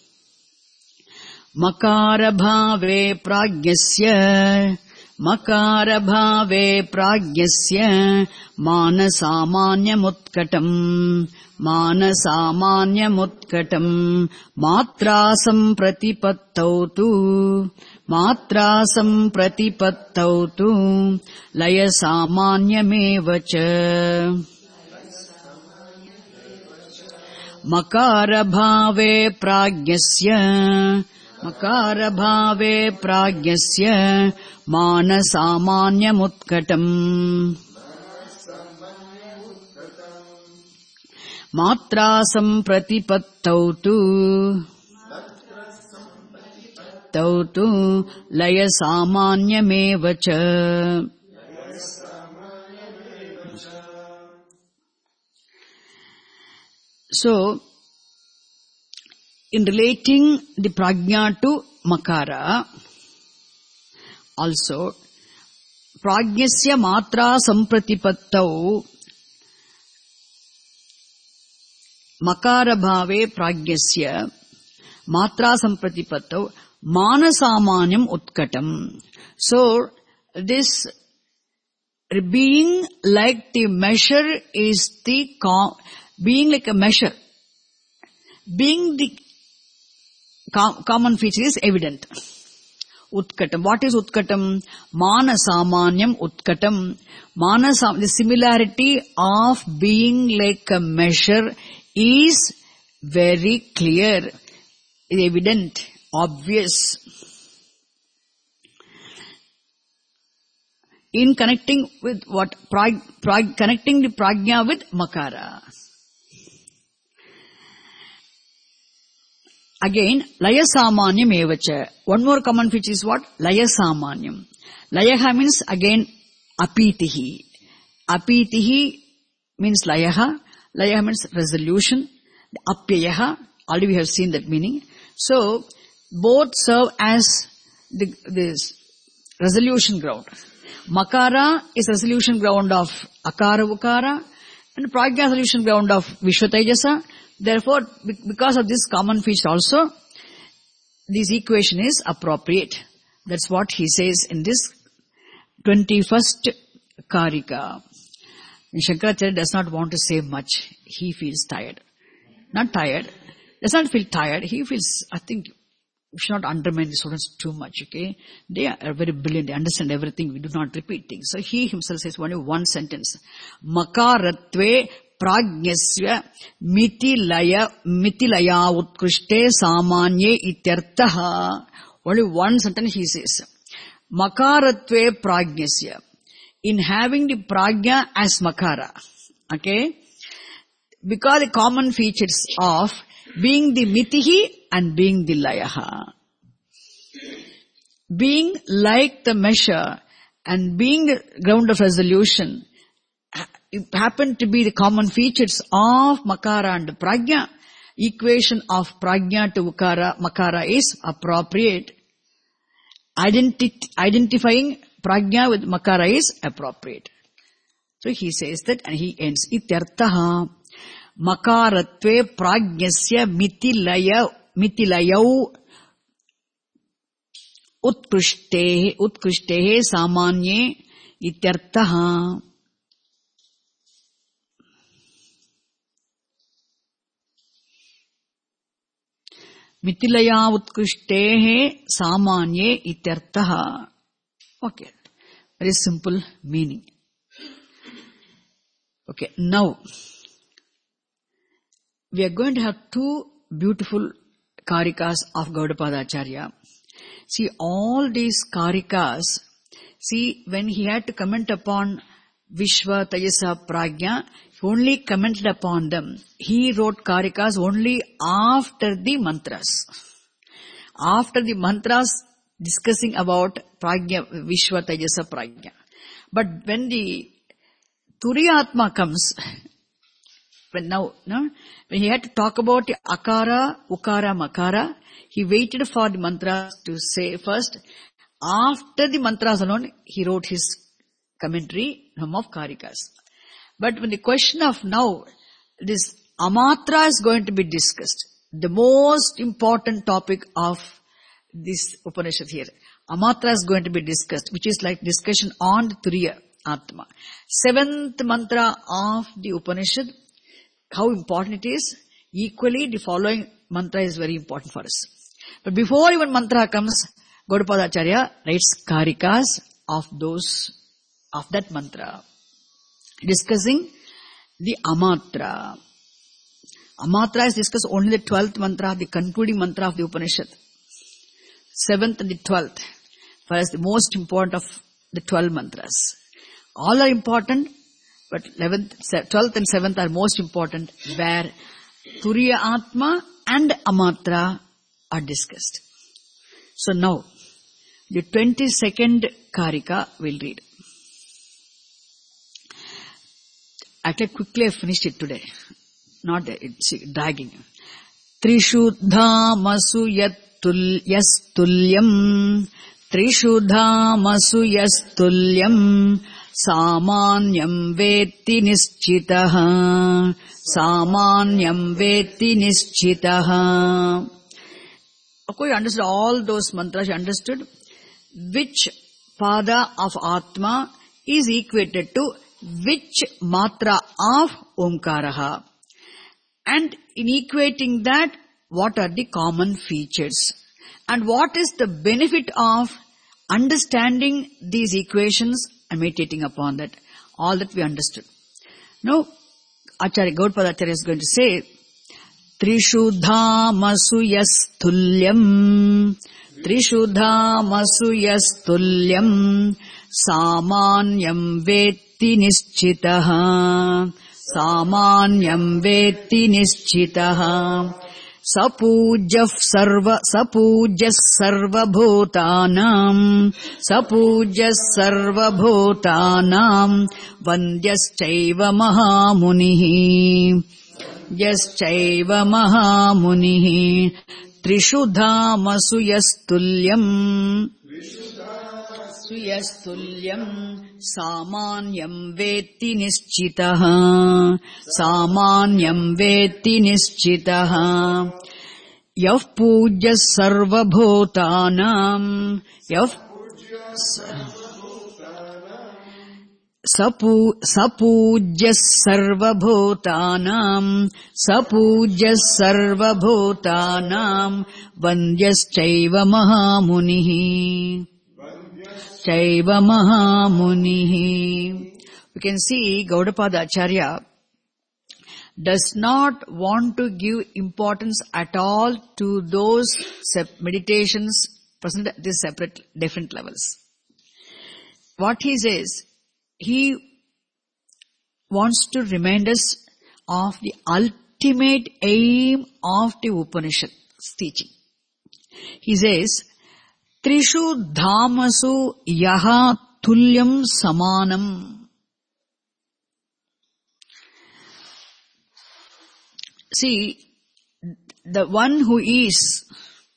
Makara bhave pragyasya, makara bhave pragyasya, manasamanya mutkatam, manasamanya mutkatam, matrasam pratipattautu, matrasam pratipattautu, laya samanyamevacha. Makara bhave pragyasya, makara bhave pragyasya, manasamanya mutkatam, matrasam pratipattautu, tautu, laya samanyamevacha. So, in relating the prajna to makara, also, prajnasya matra sampratipattau makara bhave prajnasya matra sampratipattau manasamanyam utkatam. So, this being like the measure is the, com- being like a measure, being the com- common feature is evident. Utkatam. What is Utkatam? Manasamanyam Utkatam. Manasam, the similarity of being like a measure is very clear, evident, obvious. In connecting with what? Prag, prag, connecting the prajna with makara. Again, laya samanyam evacha. One more common feature is what? Laya samanyam. Layaha means again apitihi. Apitihi means layaha. Layaha means resolution. Apyayaha, already we have seen that meaning. So, both serve as the this resolution ground. Makara is resolution ground of akara ukara, and prajna resolution ground of vishwatejasa. Therefore, because of this common feature also, this equation is appropriate. That's what he says in this twenty-first Karika. Shankaracharya does not want to say much. He feels tired. Not tired. Does not feel tired. He feels, I think, we should not undermine the students too much, okay? They are very brilliant. They understand everything. We do not repeat things. So he himself says only one sentence. Makaratve prajnasya mitilaya mitilaya utkrishte samanye ityartaha. Only one sentence he says. Makaratve prajnasya. In having the prajna as makara. Okay? Because the common features of being the mitihi and being the layaha. Being like the measure and being the ground of resolution, it happened to be the common features of makara and prajna. Equation of prajna to ukara, makara is appropriate. Identi- identifying prajna with makara is appropriate. So he says that and he ends, ityartaha makaratve prajnasya mitilaya mitilayau utkrishte utkrishte samanye ityartaha. Mitilaya utkrishte samanye ityartaha. Okay. Very simple meaning. Okay. Now, we are going to have two beautiful karikas of Gaudapada Acharya. See, all these karikas, see, when he had to comment upon Vishwa, Tejasa, Prajna, he only commented upon them. He wrote karikas only after the mantras. After the mantras discussing about Prajna, Vishwa, Tejasa, Prajna. But when the Turiyatma comes, when now, no, when he had to talk about the Akara, Ukara, Makara, he waited for the mantras to say first. After the mantras alone, he wrote his commentary, Hymn of Karikas. But when the question of now, this Amatra is going to be discussed, the most important topic of this Upanishad here. Amatra is going to be discussed, which is like discussion on the Turiya Atma. Seventh mantra of the Upanishad, how important it is. Equally, the following mantra is very important for us. But before even mantra comes, Gaudapada Acharya writes karikas of those, of that mantra, discussing the Amatra. Amatra is discussed only the twelfth mantra, the concluding mantra of the Upanishad. Seventh and the twelfth, for us the most important of the twelve mantras. All are important, but eleventh, twelfth and seventh are most important, where Turiya Atma and Amatra are discussed. So now, the twenty-second Karika we'll read. Actually, quickly I finished it today. Not that it's dragging. Trishuddha masu yastulyam Trishudhamasu yastulyam samanyam vetti nischitaha. Samanyam vetti nischitaha. Of course, you understood all those mantras. You understood which pada of Atma is equated to which matra of Omkaraha. And in equating that, what are the common features? And what is the benefit of understanding these equations and meditating upon that? All that we understood. Now, Acharya Gaudapada Acharya is going to say, Trishudhamasu yastulyam, Trishudhamasu yastulyam, Samanyam vetti nischitaha, Samanyam vetti nischitaha. Sapujyah sarva, sapujyah sarva bhutanam, sapujyah sarva bhutanam, vandyaschaiva mahamunihi, yaschaiva mahamunihi, trishudhamasu yastulyam, yastulyam, samanyam vetti nischitaha, samanyam vetti nischitaha, yav pujya sarva bhutanam, yav sapu sapujya sarva bhutanam, sapujya sarva bhutanam, vandyaschaiva mahamunihi, Chaiva Mahamunihi. We can see Gaudapada Acharya does not want to give importance at all to those meditations present at these separate, different levels. What he says, he wants to remind us of the ultimate aim of the Upanishad's teaching. He says, Trishu dhamasu yaha tulyam samanam. See, the one who is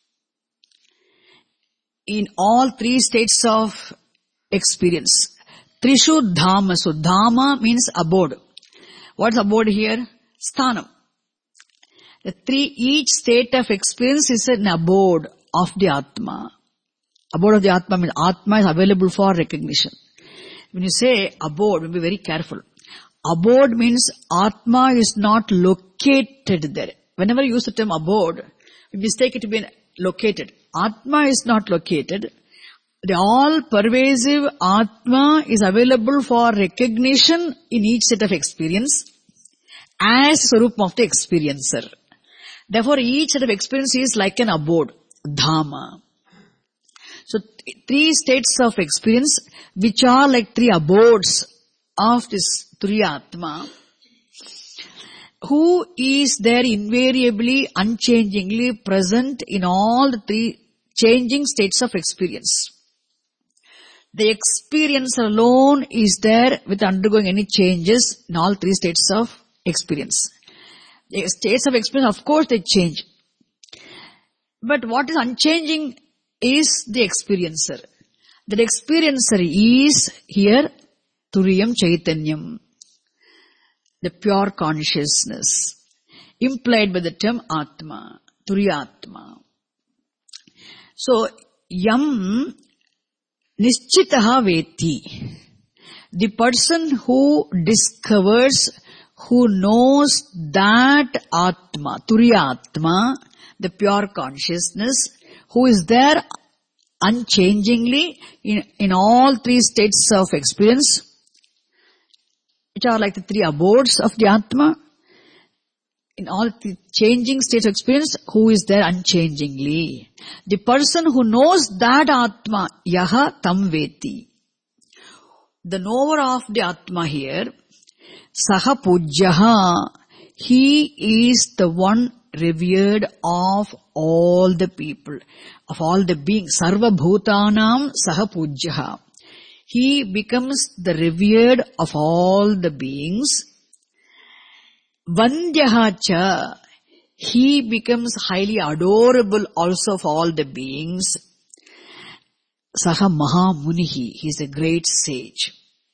in all three states of experience. Trishu dhamasu. Dhama means abode. What's abode here? Sthanam. The three, each state of experience is an abode of the Atma. Abode of the Atma means Atma is available for recognition. When you say abode, be very careful. Abode means Atma is not located there. Whenever you use the term abode, we mistake it to be located. Atma is not located. The all-pervasive Atma is available for recognition in each set of experience as Swarupa of the experiencer. Therefore, each set of experience is like an abode, Dhamma. So, three states of experience, which are like three abodes of this Turiyatma, who is there invariably, unchangingly present in all the three changing states of experience. The experience alone is there with undergoing any changes in all three states of experience. The states of experience, of course, they change. But what is unchanging is the experiencer. The experiencer is here Turiyam Chaitanyam, the pure consciousness, implied by the term Atma, Turiyatma. So, Yam Nischitaha Veti, the person who discovers, who knows that Atma, Turiyatma, the pure consciousness, who is there unchangingly in, in all three states of experience, which are like the three abodes of the Atma, in all the changing states of experience, who is there unchangingly. The person who knows that Atma, Yaha Tam Veti. The knower of the Atma here, Saha Pujyaha, he is the one revered of all the people, of all the beings. Sarva Bhutanam Saha Pujyaha. He becomes the revered of all the beings. Vandyaha cha, he becomes highly adorable also of all the beings. Saha Mahamunihi. He is a great sage.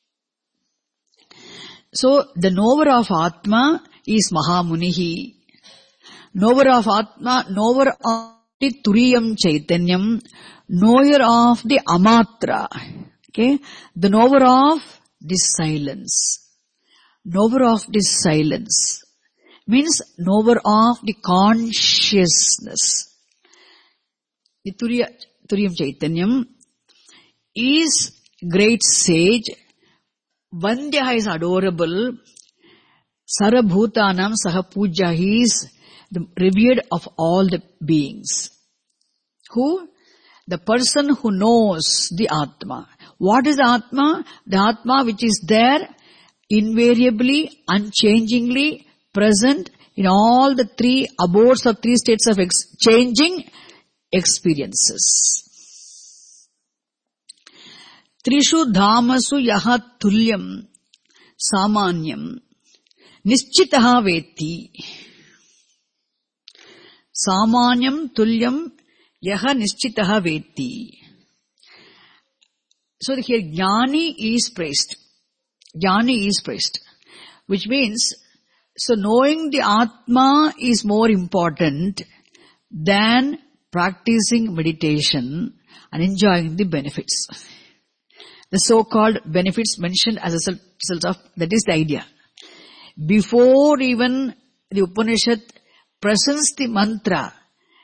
So, the knower of Atma is Mahamunihi. Knower of Atma, knower of the Turiyam Chaitanyam, knower of the Amatra. Okay? The knower of this silence. Knower of this silence means knower of the consciousness. The Turiya, Turiyam Chaitanyam is great sage. Vandyaha is adorable. Sarabhutanam Saha Puja, he is the revered of all the beings. Who? The person who knows the Atma. What is the Atma? The Atma which is there, invariably, unchangingly present in all the three abodes of three states of ex- changing experiences. Trishu dhamasu yaha tulyam samanyam nischitaha veti. Samanyam tulyam yaha nischitaha veti. So here Jnani is praised. Jnani is praised. Which means, so knowing the Atma is more important than practicing meditation and enjoying the benefits. The so-called benefits mentioned as a result of, that is the idea. Before even the Upanishad presents the mantra,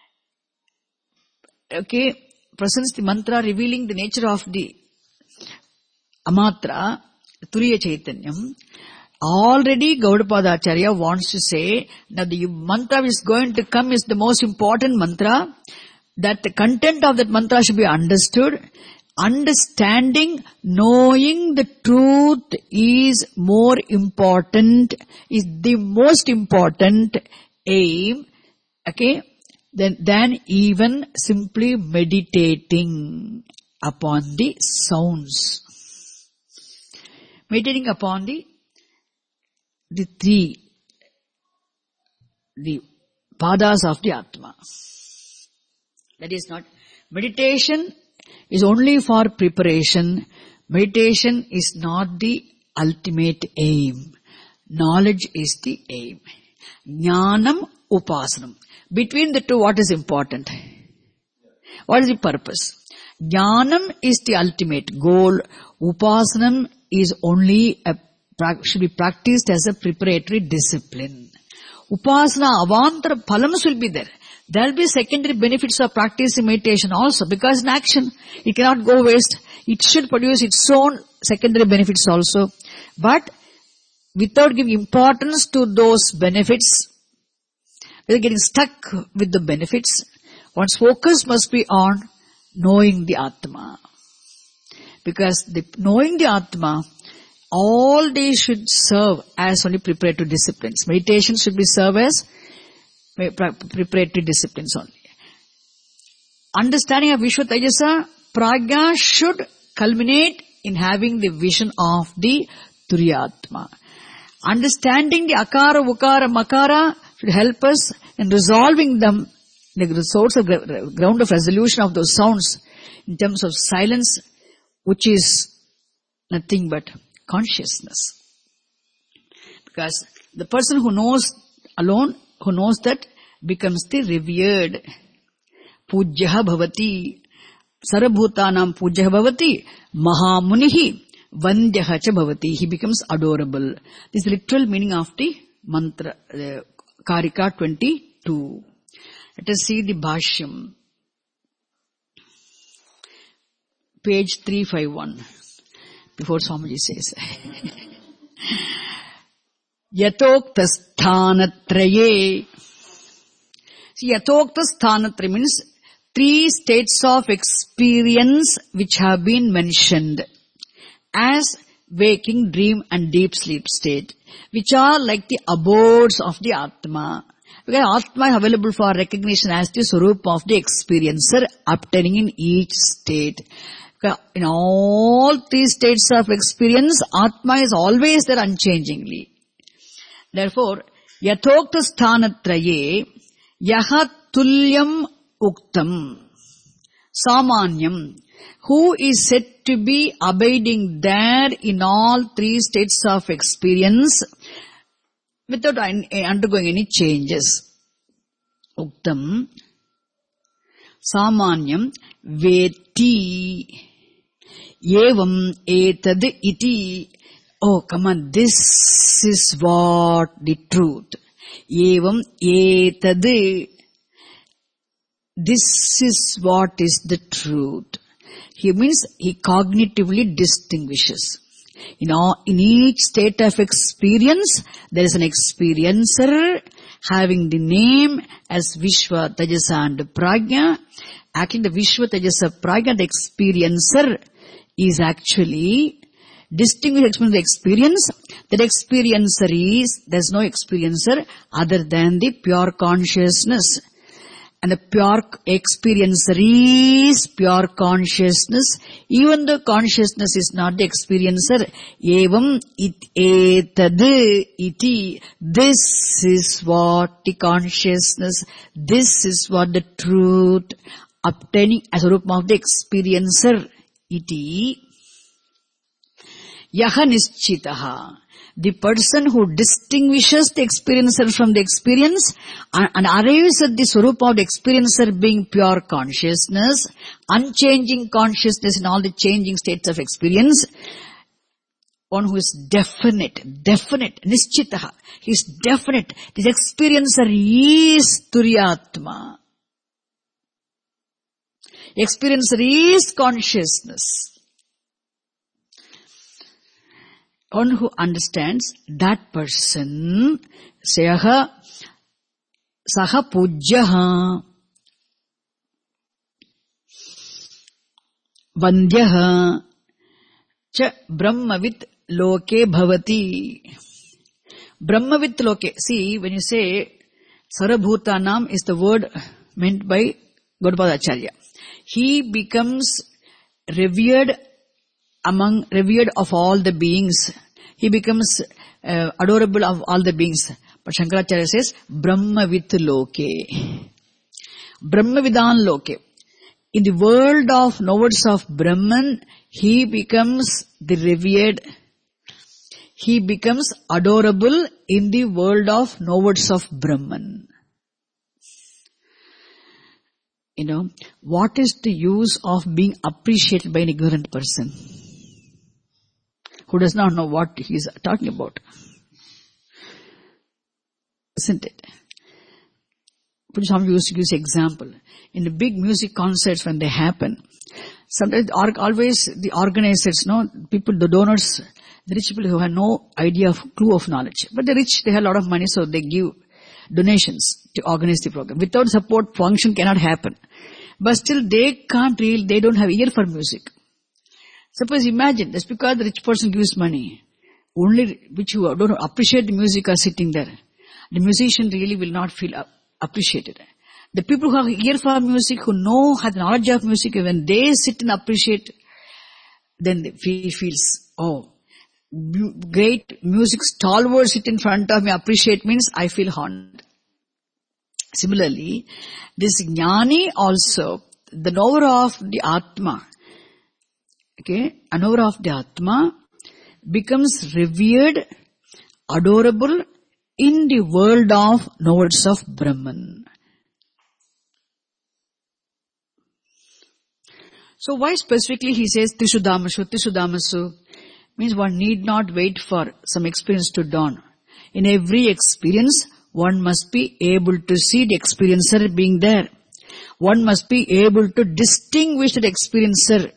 okay, presents the mantra revealing the nature of the Amatra, Turiya Chaitanyam, already Gaudapada Acharya wants to say, now the mantra which is going to come is the most important mantra, that the content of that mantra should be understood. Understanding, knowing the truth is more important, is the most important aim, okay, than, than even simply meditating upon the sounds. Meditating upon the, the three, the padas of the Atma. That is not, meditation is only for preparation. Meditation is not the ultimate aim. Knowledge is the aim. Jnanam, upasanam. Between the two, what is important? What is the purpose? Jnanam is the ultimate goal. Upasanam is only a, should be practiced as a preparatory discipline. Upasana, avantara phalams will be there. There will be secondary benefits of practicing meditation also, because in action, it cannot go waste. It should produce its own secondary benefits also. But without giving importance to those benefits, without getting stuck with the benefits, one's focus must be on knowing the Atma. Because the, knowing the Atma, all these should serve as only preparatory disciplines. Meditation should be serve as preparatory disciplines only. Understanding of Vishwa Tejasa, Prajna should culminate in having the vision of the Turiyatma. Understanding the Akara, Ukara, Makara should help us in resolving them, the source of ground of resolution of those sounds in terms of silence, which is nothing but consciousness. Because the person who knows alone, who knows that, becomes the revered. Pujyaha bhavati. Sarabhutanam pujyaha bhavati. Mahamunihi. Vandyaha cha bhavati. He becomes adorable. This is the literal meaning of the mantra, uh, Karika twenty-two. Let us see the Bhashyam. Page three fifty-one. Before Swamiji says. Yatokta sthanatraye. See, Yatokta sthanatraye means three states of experience which have been mentioned as waking, dream and deep sleep state, which are like the abodes of the Atma. Because Atma is available for recognition as the Swarup of the experiencer obtaining in each state. In all three states of experience, Atma is always there unchangingly. Therefore, Yatokta sthanatraye yaha tulyam uktam samanyam who is said to be abiding there in all three states of experience without undergoing any changes. Uktam Samanyam Veti Evam Etad Iti. Oh, come on, this is what the truth. Evam Etad. This is what is the truth. He means he cognitively distinguishes. You know, in each state of experience, there is an experiencer having the name as Vishwa, Tajasa and Prajna. Actually, the Vishwa, Tajasa, Prajna, the experiencer is actually distinguished from the experience. That experiencer is, there is no experiencer other than the pure consciousness. And the pure experiencer is pure consciousness. Even though consciousness is not the experiencer. Evam it etad iti. This is what the consciousness, this is what the truth obtaining as a root of the experiencer. Iti. Yaha nischitaha. The person who distinguishes the experiencer from the experience and, and arrives at the swarupa of the experiencer being pure consciousness, unchanging consciousness in all the changing states of experience, one who is definite, definite, nischitaha, he is definite. This experiencer is Turyatma. Experiencer is consciousness. One who understands that person, saha, saha pujyaha, vandyaha, cha brahmavit loke bhavati. Brahmavit loke. See, when you say Sarabhutanam is the word meant by Gaudapada Acharya. He becomes revered among, revered of all the beings. He becomes uh, adorable of all the beings. But Shankaracharya says, Brahmavit loke. Brahmavidan loke. In the world of knowers of Brahman, he becomes the revered. He becomes adorable in the world of knowers of Brahman. You know, what is the use of being appreciated by an ignorant person who does not know what he is talking about? Isn't it? Some used to use example. In the big music concerts when they happen, sometimes always the organizers, no, people, the donors, the rich people who have no idea of, clue of knowledge. But the rich, they have a lot of money, so they give donations to organize the program. Without support, function cannot happen. But still they can't really, they don't have ear for music. Suppose imagine, just because the rich person gives money, only which who don't appreciate the music are sitting there. The musician really will not feel appreciated. The people who have ear for music, who know, have knowledge of music, when they sit and appreciate, then he feels, oh, great music stalwarts sit in front of me, appreciate means I feel honored. Similarly, this jnani also, the knower of the Atma, okay, a knower of the Atma becomes revered, adorable in the world of knowers of Brahman. So why specifically he says Trishudamashu, Trishudamashu? Means one need not wait for some experience to dawn. In every experience, one must be able to see the experiencer being there. One must be able to distinguish the experiencer,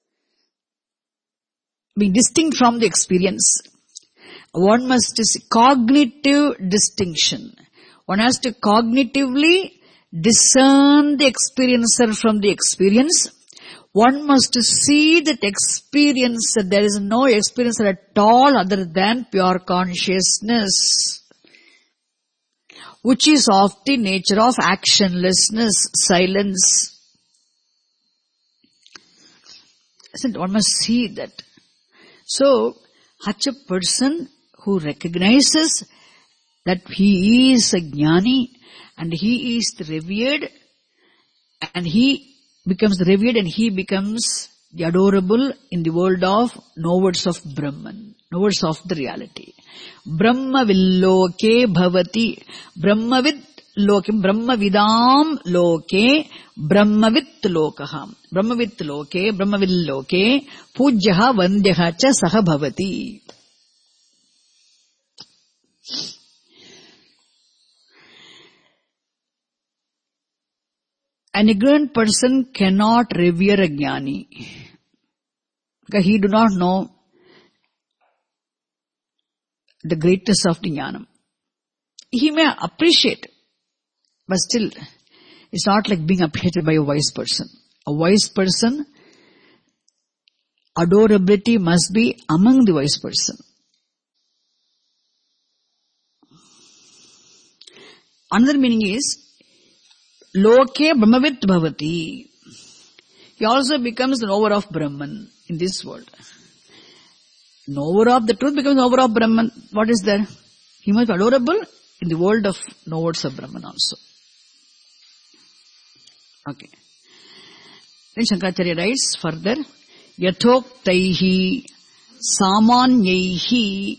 being distinct from the experience. One must see cognitive distinction. One has to cognitively discern the experiencer from the experience. One must see that experience, that there is no experience at all other than pure consciousness, which is of the nature of actionlessness, silence. Isn't it? One must see that. So, such a person who recognizes that he is a jnani and he is revered and he becomes revered and he becomes the adorable in the world of knowers of Brahman, knowers of the reality. Brahma villoke bhavati, Brahmavid loke, Brahmavidam loke, Brahmavit lokaham. Brahmavit loke, Brahmavil loke, Pujyaha vandyaha cha saha bhavati. An ignorant person cannot revere a jnani because he do not know the greatness of the jnanam. He may appreciate, but still it's not like being appreciated by a wise person. A wise person, adorability must be among the wise person. Another meaning is Loke Brahmavit Bhavati. He also becomes the knower of Brahman in this world. Knower of the truth becomes knower of Brahman. What is there? He must be adorable in the world of knowers of Brahman also. Okay. Then Shankaracharya writes further, Yathoktaihi Samanyaihi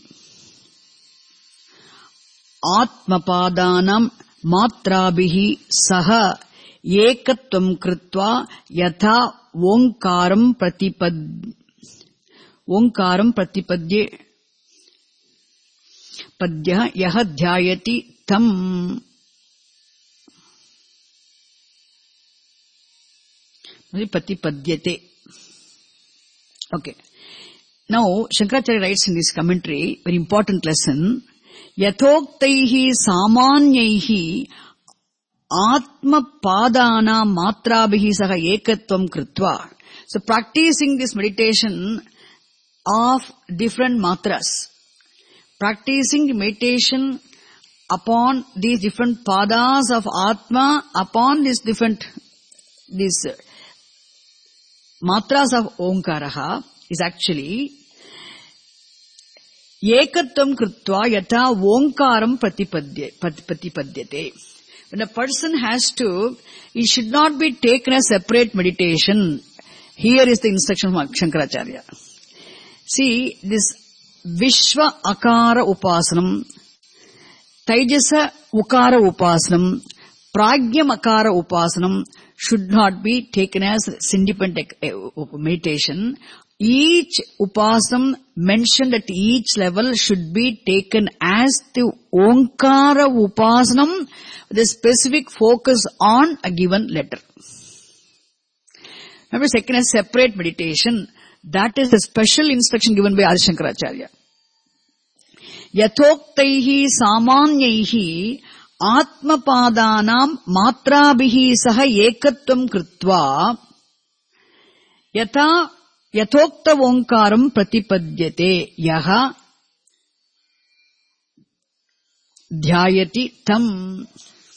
Atmapadanam Matrabihi saha ekatvam kritva yatha Omkaram pratipad Omkaram pratipadye padya yaha dhyayati tam. Pratipadyate. Okay. Now Shankaracharya writes in this commentary, very important lesson. Yathoktaihi samanyaihi atma padana matrabihi saha ekatvam kritva. So practicing this meditation of different matras, practicing the meditation upon these different padas of atma, upon these different these matras of Omkaraha is actually Ekatvam kritva yatha Omkaram pratipadyate. When a person has to, it should not be taken as separate meditation. Here is the instruction from Shankaracharya. See, this Vishwa Akara Upasanam, Taijasa Ukara Upasanam, Pragyam Akara Upasanam should not be taken as independent meditation. Each upasam mentioned at each level should be taken as the Omkara upasanam with a specific focus on a given letter. Remember, second is separate meditation. That is the special instruction given by Adi Shankaracharya. Yathoktaihi samanyaihi atmapadanam matrabihi saha ekatvam kritva yatha Yathokta Omkaram pratipadyate yaha dhyayati tam.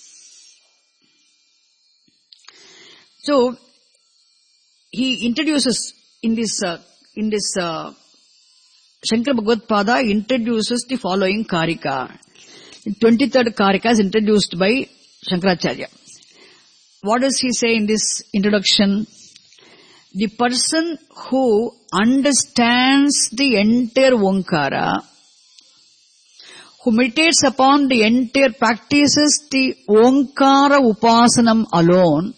So he introduces in this uh, in this uh, Shankara Bhagavad Pada introduces the following karika. The twenty-third karika is introduced by Shankaracharya. What does he say in this introduction? The person who understands the entire Omkara, who meditates upon the entire, practices the Omkara Upasanam alone,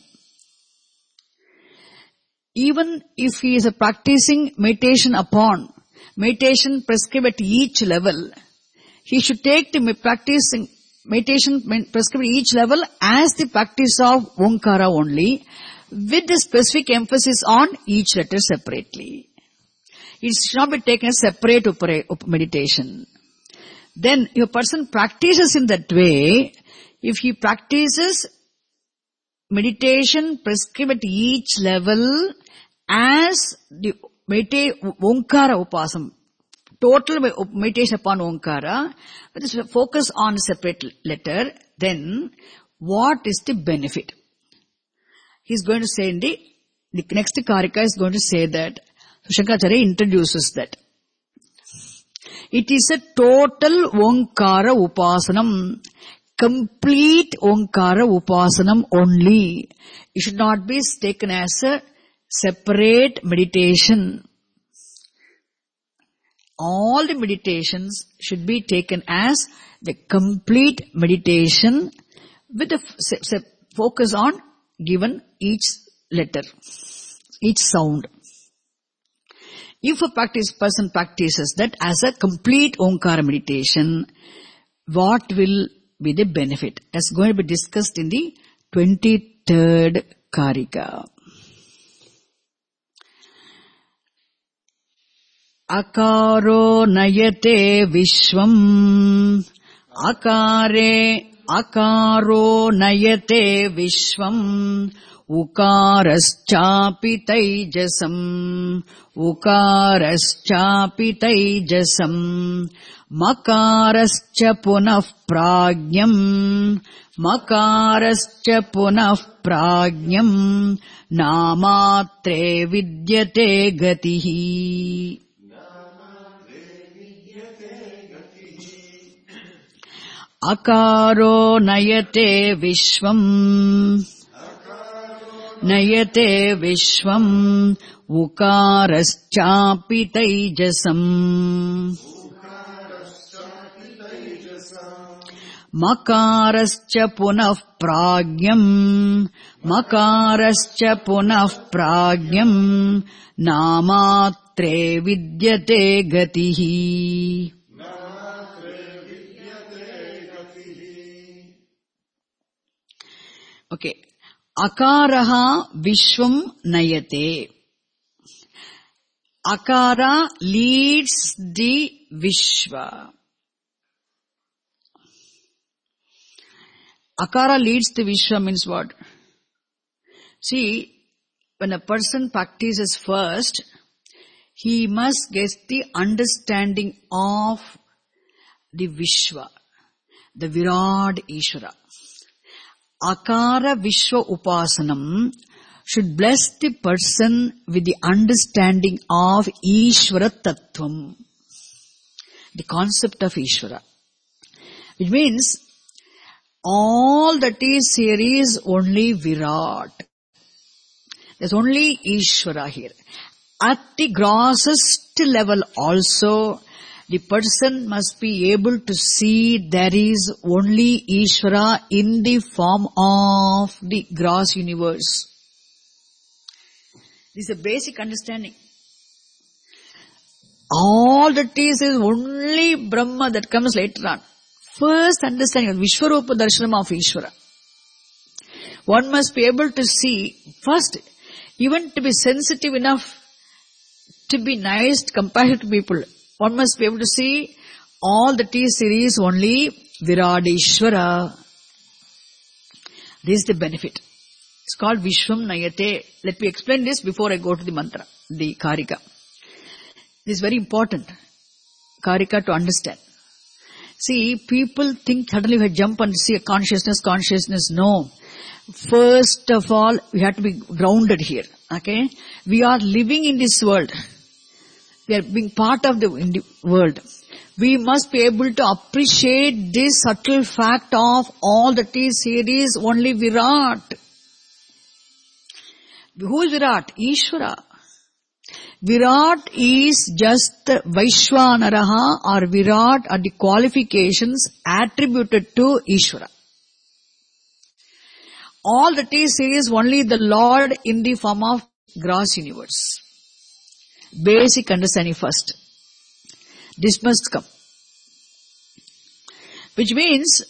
even if he is a practicing meditation upon, meditation prescribed at each level, he should take the practicing meditation prescribed at each level as the practice of Omkara only, with the specific emphasis on each letter separately. It should not be taken as separate meditation. Then, if a person practices in that way, if he practices meditation prescribed at each level as the medita- Omkara Upasam, total meditation upon Omkara, with a focus on a separate letter, then what is the benefit? He is going to say in the, the next karika is going to say that, so Shankaracharya introduces that. It is a total Omkara Upasanam, complete Omkara Upasanam only. It should not be taken as a separate meditation. All the meditations should be taken as the complete meditation with the f- f- focus on given each letter, each sound. If a practice person practices that as a complete Omkara meditation, what will be the benefit? That's going to be discussed in the twenty-third Karika. Akaro nayate vishvam. Akare akaro nayate vishvam. Ukaraschapi taijasam. Ukaraschapi taijasam. Makarascha punah prajnam. Makarascha punah prajnam. Namatre vidyate gatihi. Akaro nayate vishvam. Nayate vishvam. Ukaraschapi taijasam. Makarascha punah prajnam. Makarascha punah prajnam. Namatre vidyate gatihi. Okay. Akaraha vishvam nayate. Akara leads the Vishwa. Akara leads the Vishwa means what? See, when a person practices first, he must get the understanding of the Vishwa, the Virat Ishvara. Akara Vishwa Upasanam should bless the person with the understanding of Ishvara Tattvam, the concept of Ishvara. Which means, all that is here is only Virat. There's only Ishvara here. At the grossest level also, the person must be able to see there is only Ishvara in the form of the gross universe. This is a basic understanding. All that is is only Brahma that comes later on. First understanding of Vishwarupa Darshanam of Ishvara. One must be able to see, first, even to be sensitive enough to be nice compared to people, one must be able to see all that is there is only Viradishvara. This is the benefit. It's called Vishwam Nayate. Let me explain this before I go to the mantra, the Karika. This is very important, Karika, to understand. See, people think suddenly we jump and see a consciousness, consciousness. No. First of all, we have to be grounded here. Okay? We are living in this world. We are being part of the, in the world. We must be able to appreciate this subtle fact of all that is here is only Virat. Who is Virat? Ishvara. Virat is just Vaishwanaraha, or Virat are the qualifications attributed to Ishvara. All that is here is only the Lord in the form of gross universe. Basic understanding first. This must come. Which means,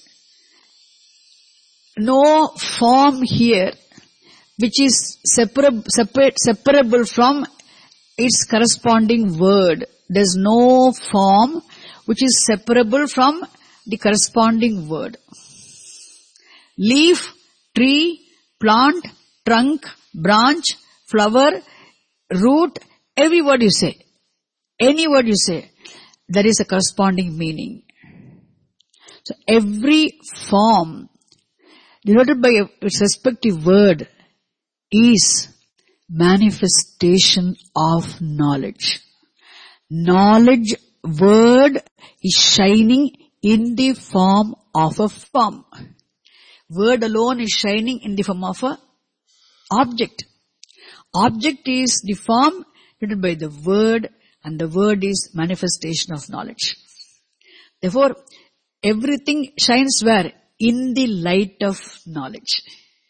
no form here which is separable, separate, separable from its corresponding word. There's no form which is separable from the corresponding word. Leaf, tree, plant, trunk, branch, flower, root, every word you say, any word you say, there is a corresponding meaning. So every form denoted by its respective word is manifestation of knowledge. Knowledge word is shining in the form of a form. Word alone is shining in the form of a object. Object is the form created by the word, and the word is manifestation of knowledge. Therefore, everything shines where? In the light of knowledge.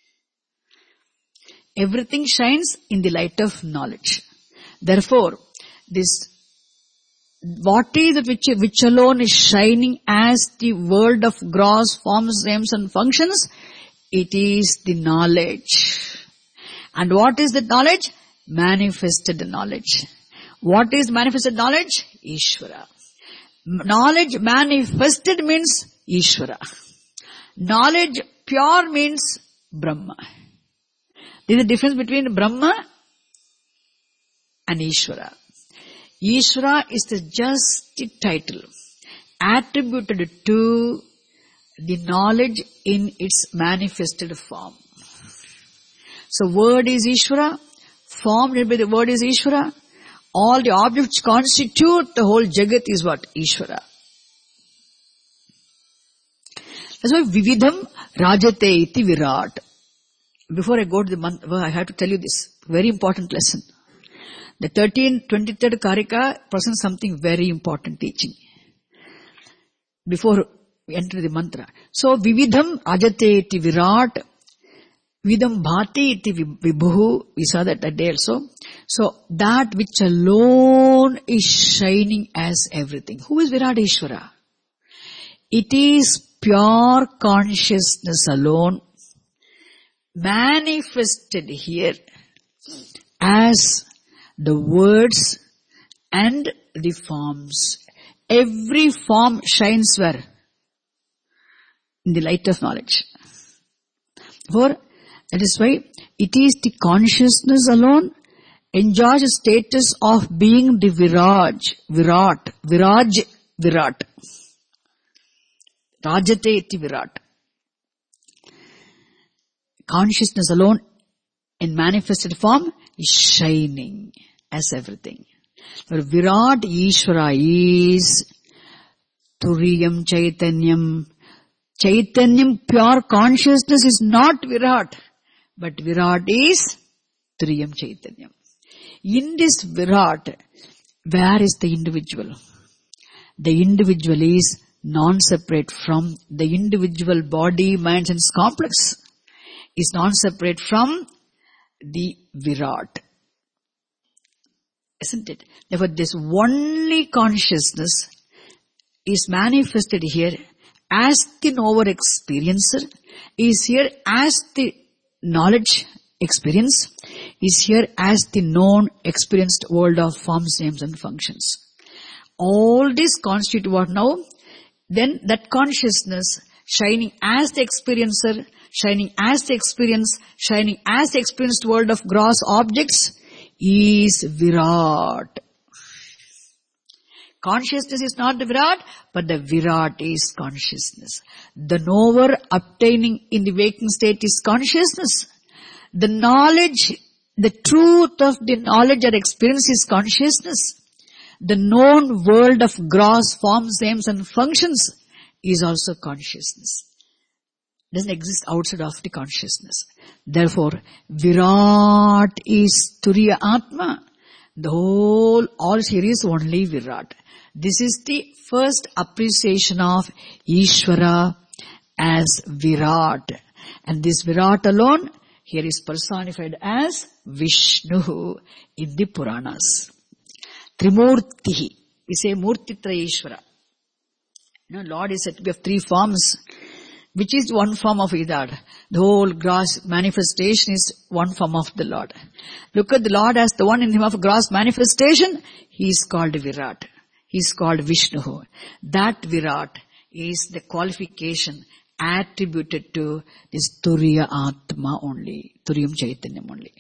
Everything shines in the light of knowledge. Therefore, this, what is it which, which alone is shining as the world of gross forms, names and functions? It is the knowledge. And what is the knowledge? Manifested knowledge. What is manifested knowledge? Ishvara. Knowledge manifested means Ishvara. Knowledge pure means Brahma. There is a difference between Brahma and Ishvara. Ishvara is the just the title attributed to the knowledge in its manifested form. So word is Ishvara, formed by the word is Ishvara. All the objects constitute the whole Jagat is what? Ishvara. That's why Vividham Rajate iti Virat. Before I go to the month, well, I have to tell you this very important lesson. The thirteenth, twenty-third Karika presents something very important teaching. Before we enter the mantra. So, Vividham Rajate iti Virat. Vidam bhati iti vibhu. We saw that that day also. So, that which alone is shining as everything. Who is Virat Ishvara? It is pure consciousness alone manifested here as the words and the forms. Every form shines where? In the light of knowledge. For that is why it is the consciousness alone enjoys a status of being the Viraj, Virat, Viraj, Virat. Rajate iti Virat. Consciousness alone in manifested form is shining as everything. But Virat Ishvara is Turiyam Chaitanyam. Chaitanyam, pure consciousness is not Virat. But Virat is Turiyam Chaitanyam. In this Virat, where is the individual? The individual is non-separate from the individual body, mind, sense complex. Is non-separate from the Virat. Isn't it? Therefore, this only consciousness is manifested here as the knower experiencer, is here as the knowledge experience, is here as the known experienced world of forms, names and functions. All this constitute what now? Then that consciousness shining as the experiencer, shining as the experience, shining as the experienced world of gross objects is Virat. Consciousness is not the Virat, but the Virat is consciousness. The knower obtaining in the waking state is consciousness. The knowledge, the truth of the knowledge or experience is consciousness. The known world of gross forms, names and functions is also consciousness. Doesn't exist outside of the consciousness. Therefore, Virat is Turiya Atma. The whole, all here is only Virat. This is the first appreciation of Ishvara as Virat. And this Virat alone here is personified as Vishnu in the Puranas. Trimurtihi. We say Murtitra Ishvara. You know, Lord is said to be of three forms. Which is one form of Idad. The whole gross manifestation is one form of the Lord. Look at the Lord as the one in him of gross manifestation. He is called Virat. He is called Vishnu. That Virat is the qualification attributed to this Turiya Atma only. Turiyam Chaitanyam only.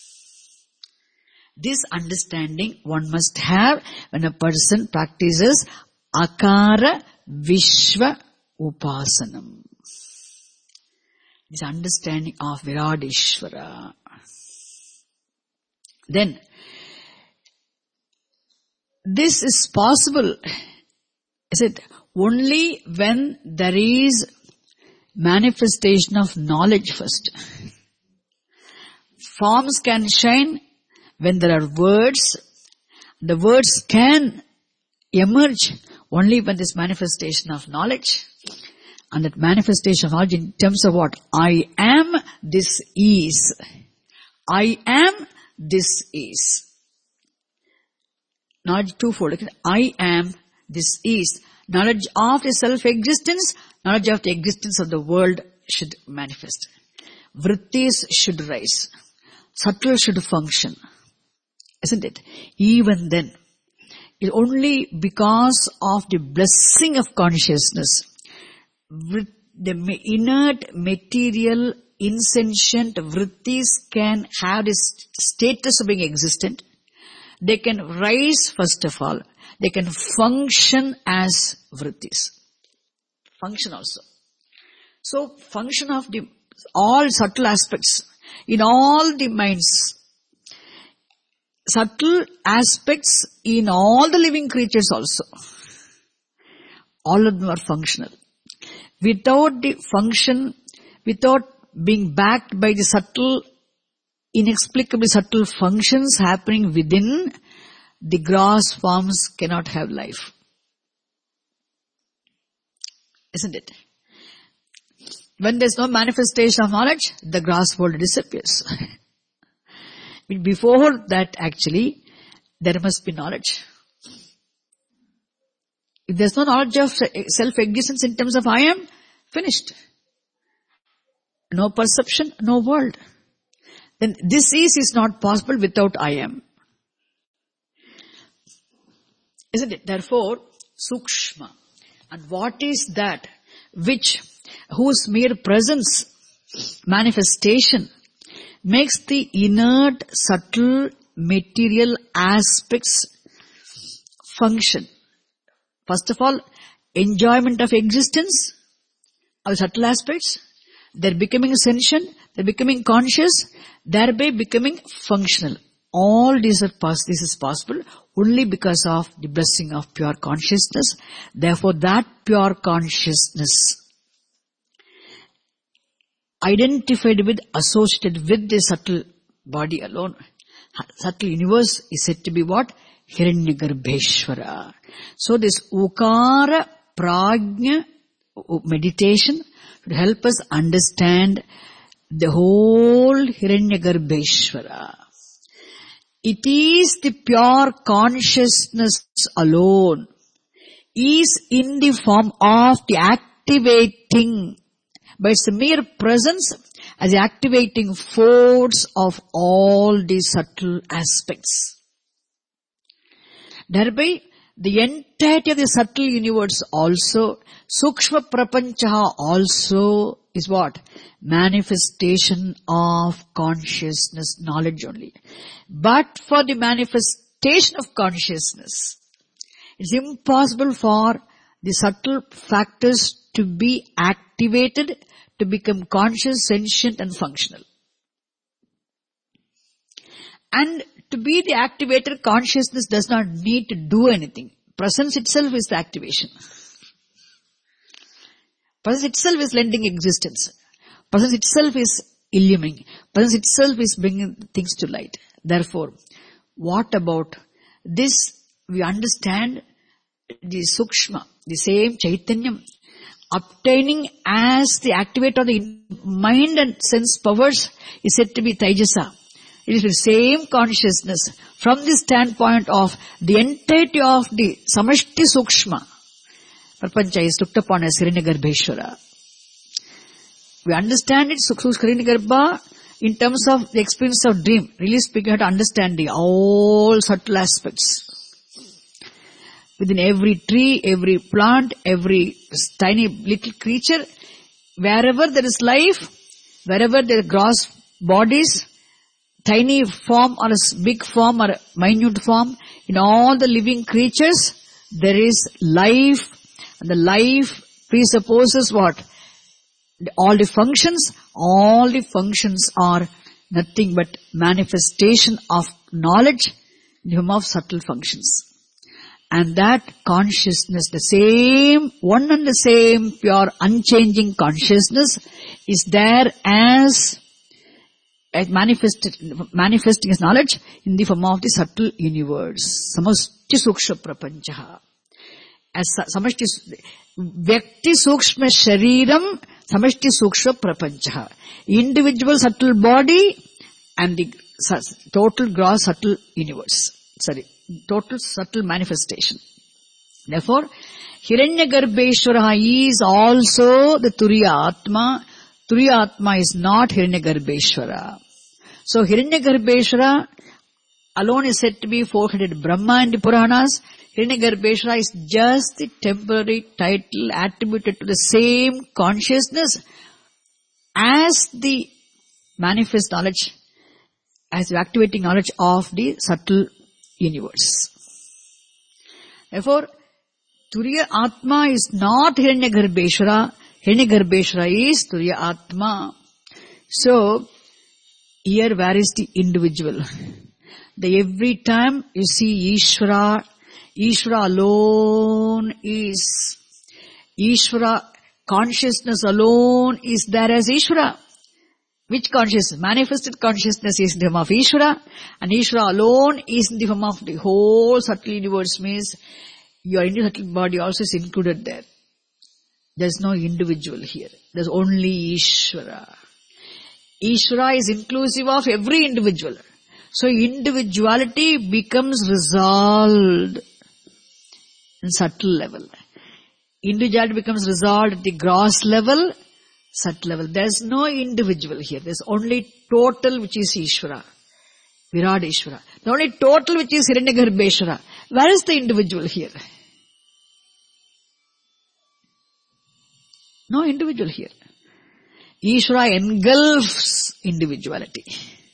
This understanding one must have when a person practices Akara Vishwa Upasanam. This understanding of Viradishvara. Then, this is possible, is it, only when there is manifestation of knowledge first. Forms can shine when there are words, the words can emerge only when this manifestation of knowledge. And that manifestation of knowledge in terms of what? I am, this is. I am, this is. Knowledge twofold. I am, this is. Knowledge of the self-existence, knowledge of the existence of the world should manifest. Vrittis should rise. Subtle should function. Isn't it? Even then, it's only because of the blessing of consciousness, with the inert material insentient vrittis can have this status of being existent. They can rise first of all. They can function as vrittis. Function also. So function of the all subtle aspects in all the minds. Subtle aspects in all the living creatures also. All of them are functional. Without the function, without being backed by the subtle, inexplicably subtle functions happening within, the gross forms cannot have life. Isn't it? When there's no manifestation of knowledge, the gross world disappears. Before that, actually, there must be knowledge. If there's no knowledge of self-existence in terms of I am, finished. No perception, no world. Then this is is not possible without I am. Isn't it? Therefore, sukshma. And what is that which, whose mere presence, manifestation, makes the inert, subtle, material aspects function? First of all, enjoyment of existence, of subtle aspects, they're becoming sentient, they're becoming conscious, thereby becoming functional. All these are pos- this is possible only because of the blessing of pure consciousness. Therefore, that pure consciousness identified with, associated with the subtle body alone, subtle universe is said to be what? Hiranyagarbheshwara. So this Ukara Prajna meditation should help us understand the whole Hiranyagarbheshwara. It is the pure consciousness alone is in the form of the activating, by its mere presence as the activating force of all these subtle aspects. Thereby, the entirety of the subtle universe also, Sukshma Prapanchaha also is what? Manifestation of consciousness, knowledge only. But for the manifestation of consciousness, it's impossible for the subtle factors to be activated to become conscious, sentient and functional. And to be the activator, consciousness does not need to do anything. Presence itself is the activation. Presence itself is lending existence. Presence itself is illumining. Presence itself is bringing things to light. Therefore, what about this? We understand the sukshma, the same chaitanyam, obtaining as the activator of the mind and sense powers is said to be Taijasa. It is the same consciousness from the standpoint of the entirety of the Samashti Sukshma. Prapancha is looked upon as Hiranyagarbheshwara. We understand it, Hiranyagarbha, in terms of the experience of dream. Really speaking, you have to understand the all subtle aspects. Within every tree, every plant, every tiny little creature, wherever there is life, wherever there are gross bodies, tiny form or a big form or a minute form, in all the living creatures, there is life. And the life presupposes what? All the functions, all the functions are nothing but manifestation of knowledge in the form of subtle functions. And that consciousness, the same, one and the same pure unchanging consciousness is there as as manifested, manifesting his knowledge in the form of the subtle universe. Samashti Sukshma Prapanchaha. As Samashti, Vyakti Sukshma Shariram, Samashti Sukshma Prapanchaha. Individual subtle body and the total gross subtle universe. Sorry, total subtle manifestation. Therefore, Hiranyagarbheshwara is also the Turiya Atma. Turiya Atma is not Hiranyagarbheshwara. So Hiranyagarbheshwara alone is said to be four-headed Brahma in the Puranas. Hiranyagarbheshwara is just the temporary title attributed to the same consciousness as the manifest knowledge, as the activating knowledge of the subtle universe. Therefore, Turiya Atma is not Hiranyagarbheshwara. Hiranyagarbheshwara is Turiya Atma. So, here where is the individual? The every time you see Ishvara, Ishvara alone is, Ishvara consciousness alone is there as Ishvara. Which consciousness? Manifested consciousness is in the form of Ishvara, and Ishvara alone is in the form of the whole subtle universe, means your subtle body also is included there. There is no individual here. There is only Ishvara. Ishvara is inclusive of every individual. So individuality becomes resolved in subtle level. Individuality becomes resolved at the gross level, subtle level. There is no individual here. There is only total, which is Ishvara. Virat Ishvara. The only total, which is Hiranyagarbheshwara. Where is the individual here? No individual here. Ishvara engulfs individuality.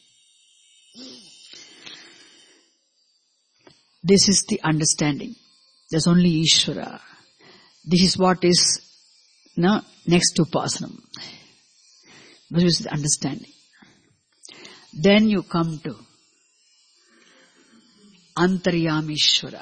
This is the understanding. There's only Ishvara. This is what is no, next to Upasanam. This is the understanding. Then you come to Antaryamishvara.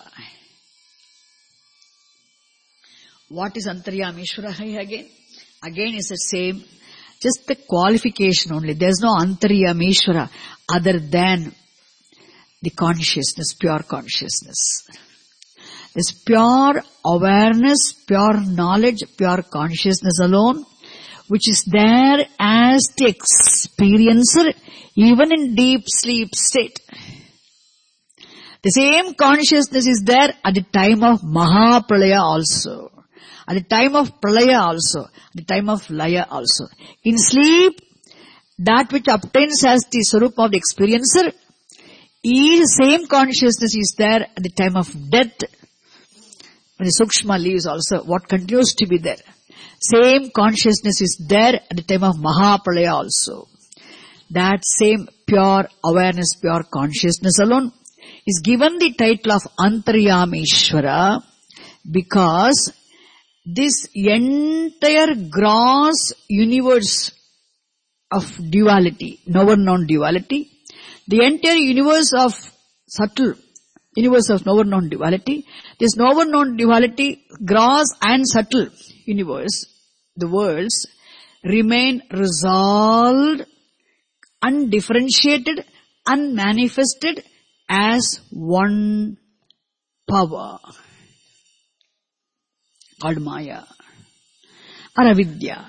What is Antaryamishvara again? Again is the same, just the qualification only. There is no Antaryamishvara other than the consciousness, pure consciousness. This pure awareness, pure knowledge, pure consciousness alone, which is there as the experiencer even in deep sleep state. The same consciousness is there at the time of Mahapralaya also. At the time of Pralaya also. At the time of Laya also. In sleep, that which obtains as the Swarupa of the experiencer, is same consciousness is there at the time of death. When the Sukshma leaves also, what continues to be there? Same consciousness is there at the time of Mahapralaya also. That same pure awareness, pure consciousness alone is given the title of Antaryamishvara, because this entire gross universe of duality, knower known duality, the entire universe of subtle, universe of knower known duality, this knower known duality, gross and subtle universe, the worlds, remain resolved, undifferentiated, unmanifested as one power called Maya or Avidya.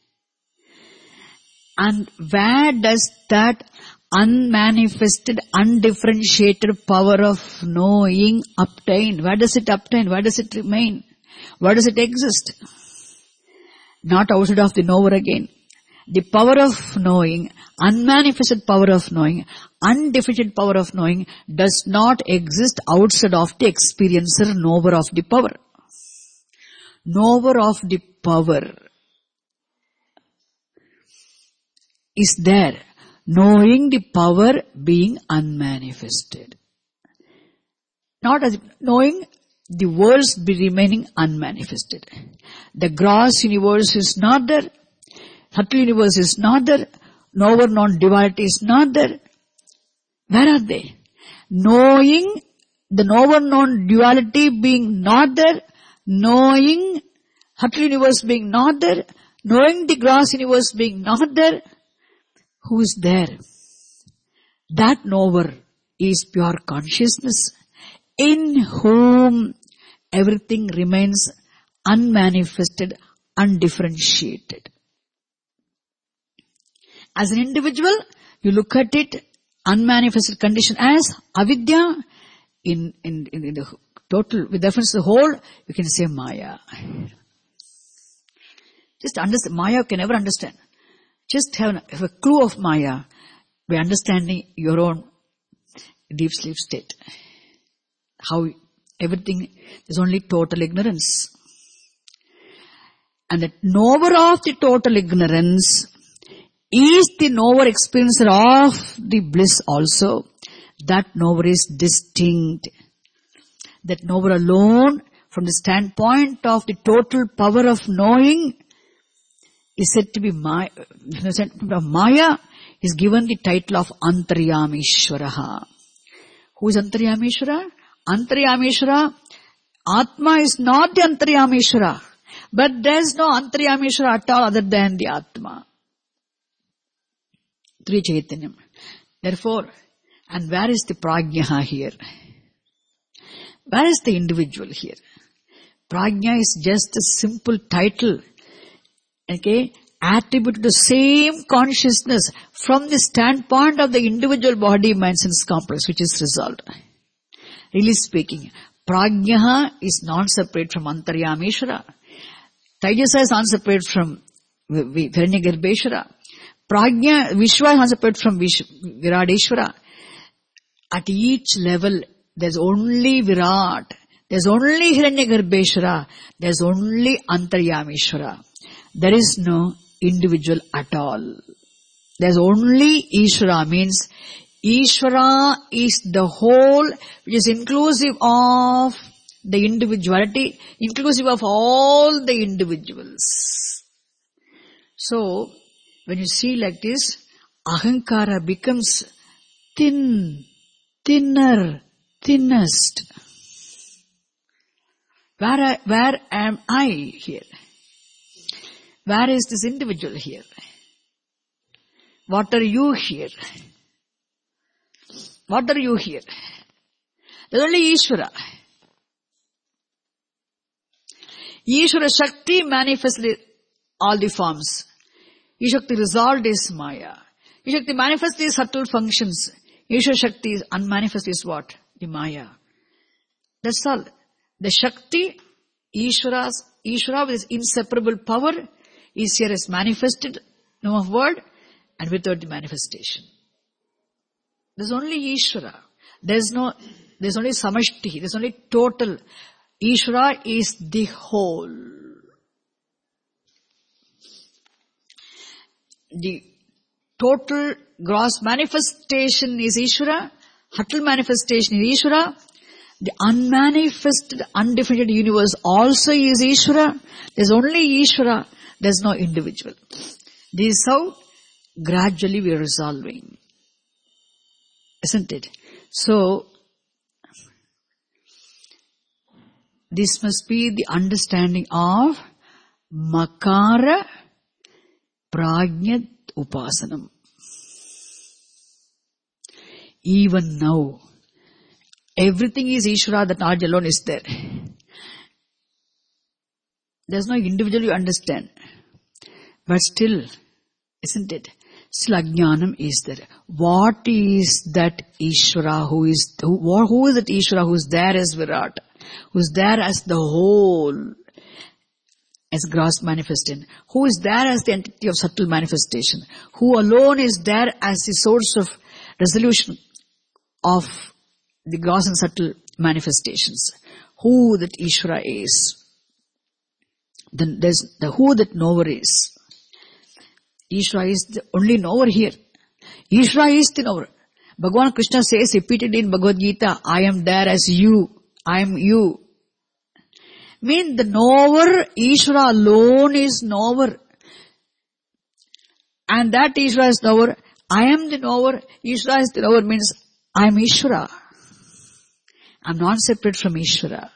And where does that unmanifested, undifferentiated power of knowing obtain? Where does it obtain? Where does it remain? Where does it exist? Not outside of the knower again. The power of knowing, unmanifested power of knowing, undifferentiated power of knowing does not exist outside of the experiencer, knower of the power. Knower of the power is there, knowing the power being unmanifested. Not as knowing the worlds be remaining unmanifested. The gross universe is not there, subtle universe is not there, knower known duality is not there. Where are they? Knowing the knower known duality being not there, knowing subtle universe being not there, knowing the gross universe being not there, who is there? That knower is pure consciousness, in whom everything remains unmanifested, undifferentiated. As an individual, you look at it, unmanifested condition as avidya. In, in, in the total, with reference to the whole, you can say Maya. Just understand, Maya you can never understand. Just have, have a clue of Maya by understanding your own deep sleep state. How everything is only total ignorance. And the knower of the total ignorance is the knower experiencer of the bliss also. That knower is distinct. That knower alone, from the standpoint of the total power of knowing, is said to be Maya. Maya is given the title of Antaryamishvaraha. Who is Antaryamishvara? Antaryamishvara, Atma is not the Antaryamishvara, but there is no Antaryamishvara at all other than the Atma. Three Chaitanyam. Therefore, and where is the Prajna here? Where is the individual here? Prajna is just a simple title, okay, attributed to the same consciousness from the standpoint of the individual body, mind, sense complex, which is resolved. Really speaking, Prajna is not separate from Antaryameshwara. Taijasa is not separate from Hiranyagarbheshwara. Prajna, Vishwa is not separate from Viradeshwara. At each level, there's only Virat, there's only Hiranyagarbheshwara, there's only Antaryameshwara. There is no individual at all. There's only Ishvara, means Ishvara is the whole, which is inclusive of the individuality, inclusive of all the individuals. So, when you see like this, Ahankara becomes thin, thinner, thinnest. Where, I, where am I here? Where is this individual here? What are you here? What are you here? There's only Ishvara. Ishvara Shakti manifested all the forms. Ishakti resolved is Maya. Ishakti manifests these subtle functions. Ishvara Shakti is unmanifest is what? The Maya. That's all. The Shakti, Ishvara's, Ishvara with its inseparable power is here as manifested, no of word, and without the manifestation. There's only Ishvara. There's no, there's only Samashti. There's only total. Ishvara is the whole. The total gross manifestation is Ishvara. Subtle manifestation is Ishvara. The unmanifested, undefinited universe also is Ishvara. There's only Ishvara. There's no individual. This is how gradually we are resolving. Isn't it? So, this must be the understanding of Makara Prajna Upasanam. Even now, everything is Ishvara, that knowledge alone is there. There's no individual you understand. But still, isn't it? Still Ajnanam is there. What is that Ishvara who is, who, who is that Ishvara who is there as Virat? Who is there as the whole, as gross manifestation? Who is there as the entity of subtle manifestation? Who alone is there as the source of resolution of the gross and subtle manifestations? Who that Ishvara is? Then there's the who that knower is. Ishvara is the only knower here. Ishvara is the knower. Bhagavan Krishna says repeatedly in Bhagavad Gita, I am there as you. I am you. Mean the knower, Ishvara alone is knower. And that Ishvara is knower. I am the knower. Ishvara is the knower means I am Ishvara. I am not separate from Ishvara.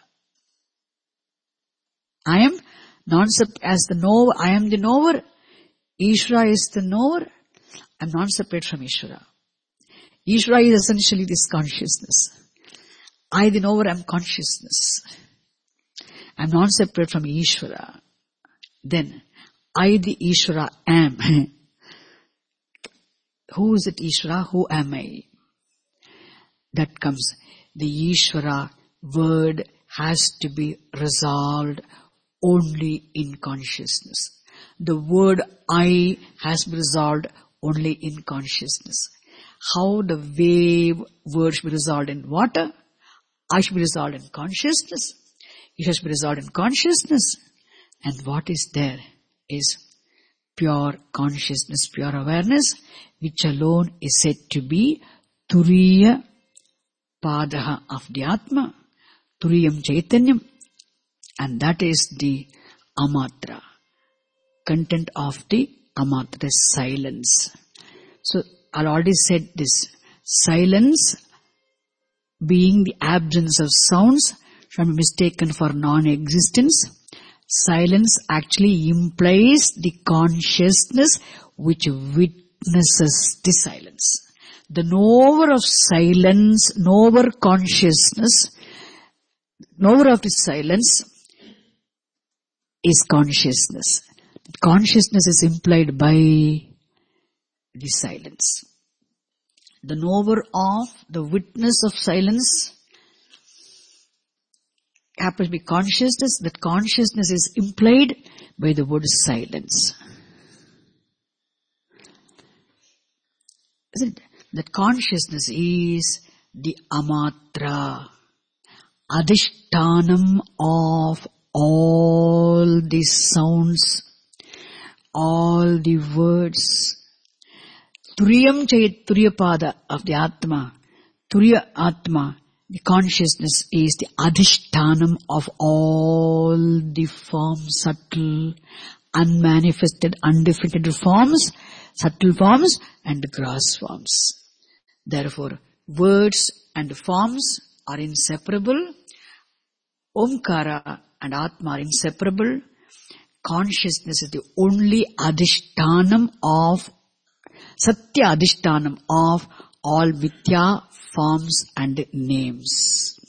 I am not separate as the knower. I am the knower. Ishvara is the knower. I am not separate from Ishvara. Ishvara is essentially this consciousness. I, the knower, am consciousness. I am not separate from Ishvara. Then, I, the Ishvara, am. Who is it, Ishvara? Who am I? That comes. The Ishvara word has to be resolved only in consciousness. The word I has been resolved only in consciousness. How the wave word should be resolved in water, I should be resolved in consciousness. It has to be resolved in consciousness. And what is there is pure consciousness, pure awareness, which alone is said to be Turiya Padaha of the Atma, Turiyam Chaitanyam. And that is the Amatra, content of the Amatra, the silence. So, I already said this. Silence, being the absence of sounds, should be mistaken for non-existence. Silence actually implies the consciousness which witnesses the silence. The knower of silence, knower consciousness, knower of the silence is consciousness. Consciousness is implied by the silence. The knower of, the witness of silence happens to be consciousness. That consciousness is implied by the word silence. Isn't it? That consciousness is the Amatra, Adhishtanam of all the sounds, all the words. Turiyam Chait Turiyapada of the Atma, Turiya Atma, the consciousness is the Adhishtanam of all the forms, subtle, unmanifested, undefinited forms, subtle forms and gross forms. Therefore, words and forms are inseparable. Omkara and Atma are inseparable. Consciousness is the only Adhishtanam of, Satya Adhishtanam of all Vidya forms and names.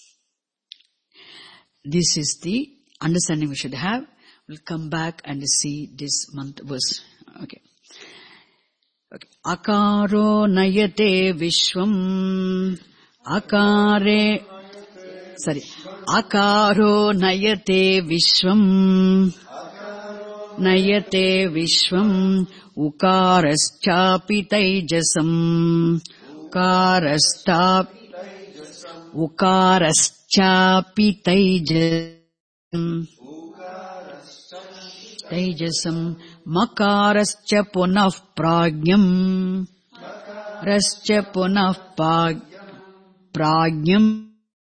This is the understanding we should have. We'll come back and see this month verse. Okay. Okay. Akaro nayate vishwam. Akare. Sorry. Akaro nayate vishwam. Nayate vishwam. Ukaraschapi taijasam. Ukarastap. Ukaraschapi taijasam. Taijasam. Makarascha punah prajnam. Rascha punah prajnam.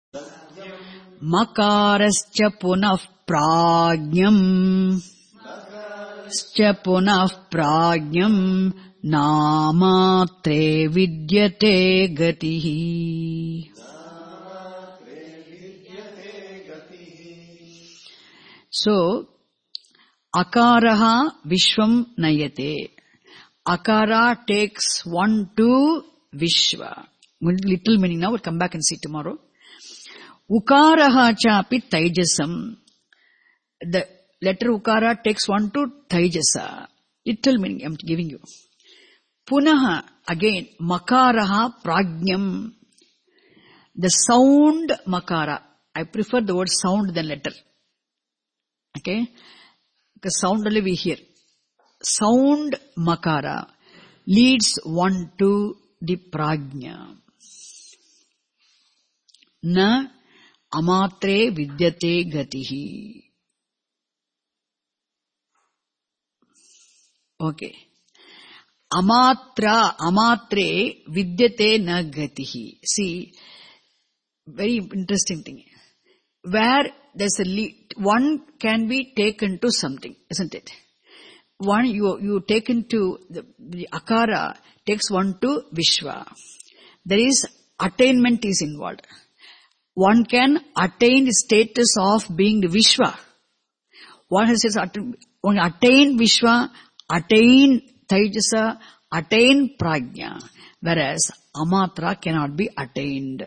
Makarascha punah prajnam. Scha punah prajnam. Namatre vidyate gatihi. So, Akaraha Vishwam Nayate. Akara takes one to Vishwa. Little meaning now, we'll come back and see tomorrow. Ukaraha chapi Taijasam. The letter Ukara takes one to Taijasa. Little meaning I'm giving you. Punaha, again, Makaraha Prajnam. The sound Makara. I prefer the word sound than letter. Okay? Because sound only we hear. Sound Makara leads one to the Prajna. Na amatre vidyate gatihi. Okay. Amatra, amatre vidyate na gatihi. See, very interesting thing. Where there's a lead, one can be taken to something, isn't it? One you you taken to the, the Akara takes one to Vishwa. There is attainment is involved. One can attain the status of being the Vishwa. One has says one attain Vishwa, attain Taijasa, attain Prajna. Whereas amatra cannot be attained.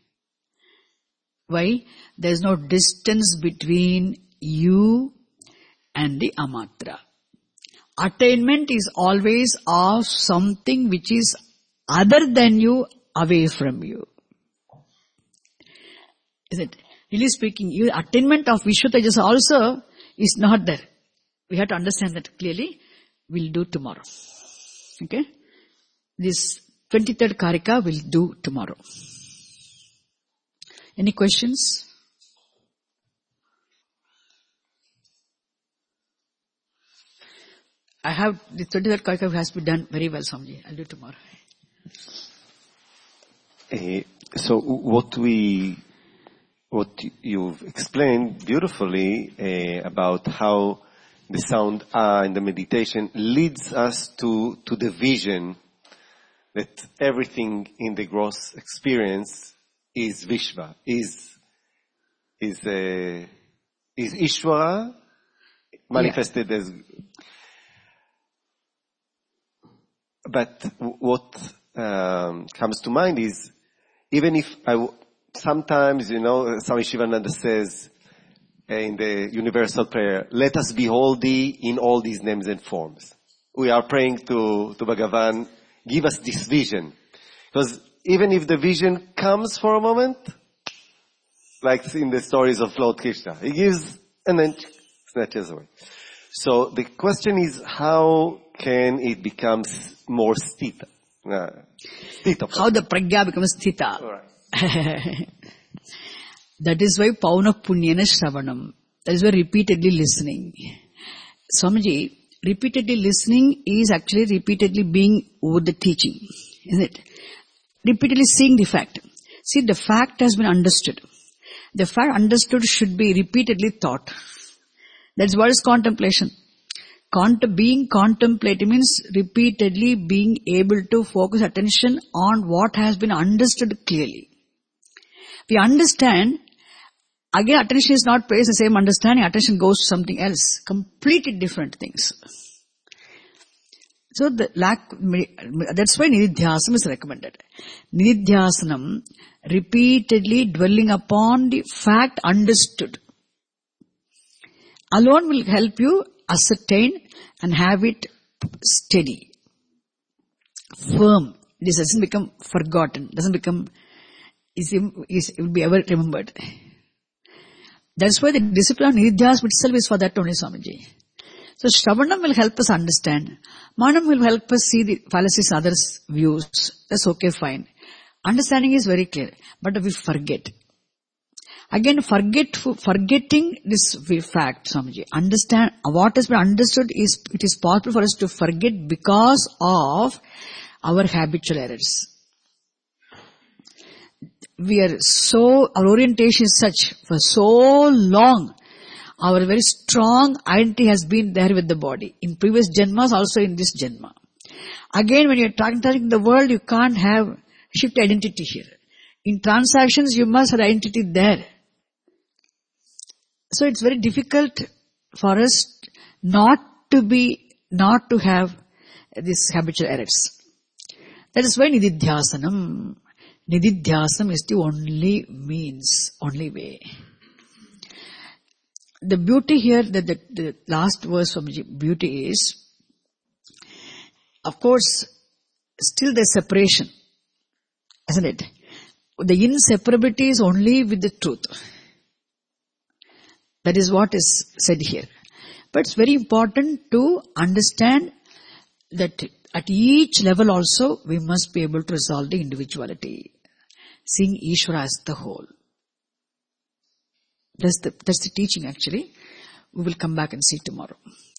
Why? There is no distance between you and the amatra. Attainment is always of something which is other than you, away from you. Is it? Really speaking, you, attainment of Vishwatajas also is not there. We have to understand that clearly. We'll do tomorrow. Okay? This twenty-third Karika we'll do tomorrow. Any questions? I have, the twenty-third Karika has been done very well, Swamiji. I'll do tomorrow. Uh, so what we, what you've explained beautifully uh, about how the sound ah in the meditation leads us to, to the vision that everything in the gross experience is Vishva, is, is, uh, is Ishvara manifested yeah. as. But what um, comes to mind is, even if I, w- sometimes, you know, Swami Shivananda says uh, in the universal prayer, let us behold thee in all these names and forms. We are praying to, to Bhagavan, give us this vision. Because even if the vision comes for a moment, like in the stories of Lord Krishna, he gives and then snatches away. So the question is, how can it become more sthita? Uh, sthita. How the pragya becomes sthita. Right. That is why pauna punyana shravanam. That is why repeatedly listening. Swamiji, repeatedly listening is actually repeatedly being over the teaching. Isn't it? Repeatedly seeing the fact. See, the fact has been understood. The fact understood should be repeatedly thought. That's what is contemplation. Cont- being contemplative means repeatedly being able to focus attention on what has been understood clearly. We understand, again attention is not placed the same understanding, attention goes to something else, completely different things. So the lack, that's why Nididhyasana is recommended. Nididhyasanam, repeatedly dwelling upon the fact understood, alone will help you ascertain and have it steady, firm. This doesn't become forgotten, doesn't become, is, is, it will be ever remembered. That's why the discipline of Nididhyasana itself is for that only, Swamiji. So Shravanam will help us understand. Manam will help us see the fallacies, others' views. That's okay, fine. Understanding is very clear, but we forget. Again, forget, forgetting this fact, Swamiji. Understand, what has been understood is, it is possible for us to forget because of our habitual errors. We are so, our orientation is such, for so long, our very strong identity has been there with the body. In previous janmas, also in this janma. Again, when you are touching the world, you can't have shift identity here. In transactions, you must have identity there. So it's very difficult for us not to be, not to have these habitual errors. That is why Nididhyasanam. Nididhyasanam is the only means, only way. The beauty here, the, the, the last verse from beauty is, of course, still there's separation, isn't it? The inseparability is only with the truth. That is what is said here. But it's very important to understand that at each level also we must be able to resolve the individuality, seeing Ishvara as the whole. That's the, that's the teaching actually. We will come back and see tomorrow.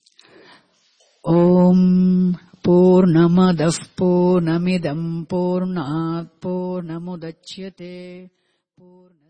Om Purnamadav Purnamidam Purnat Purnamudachyate Purna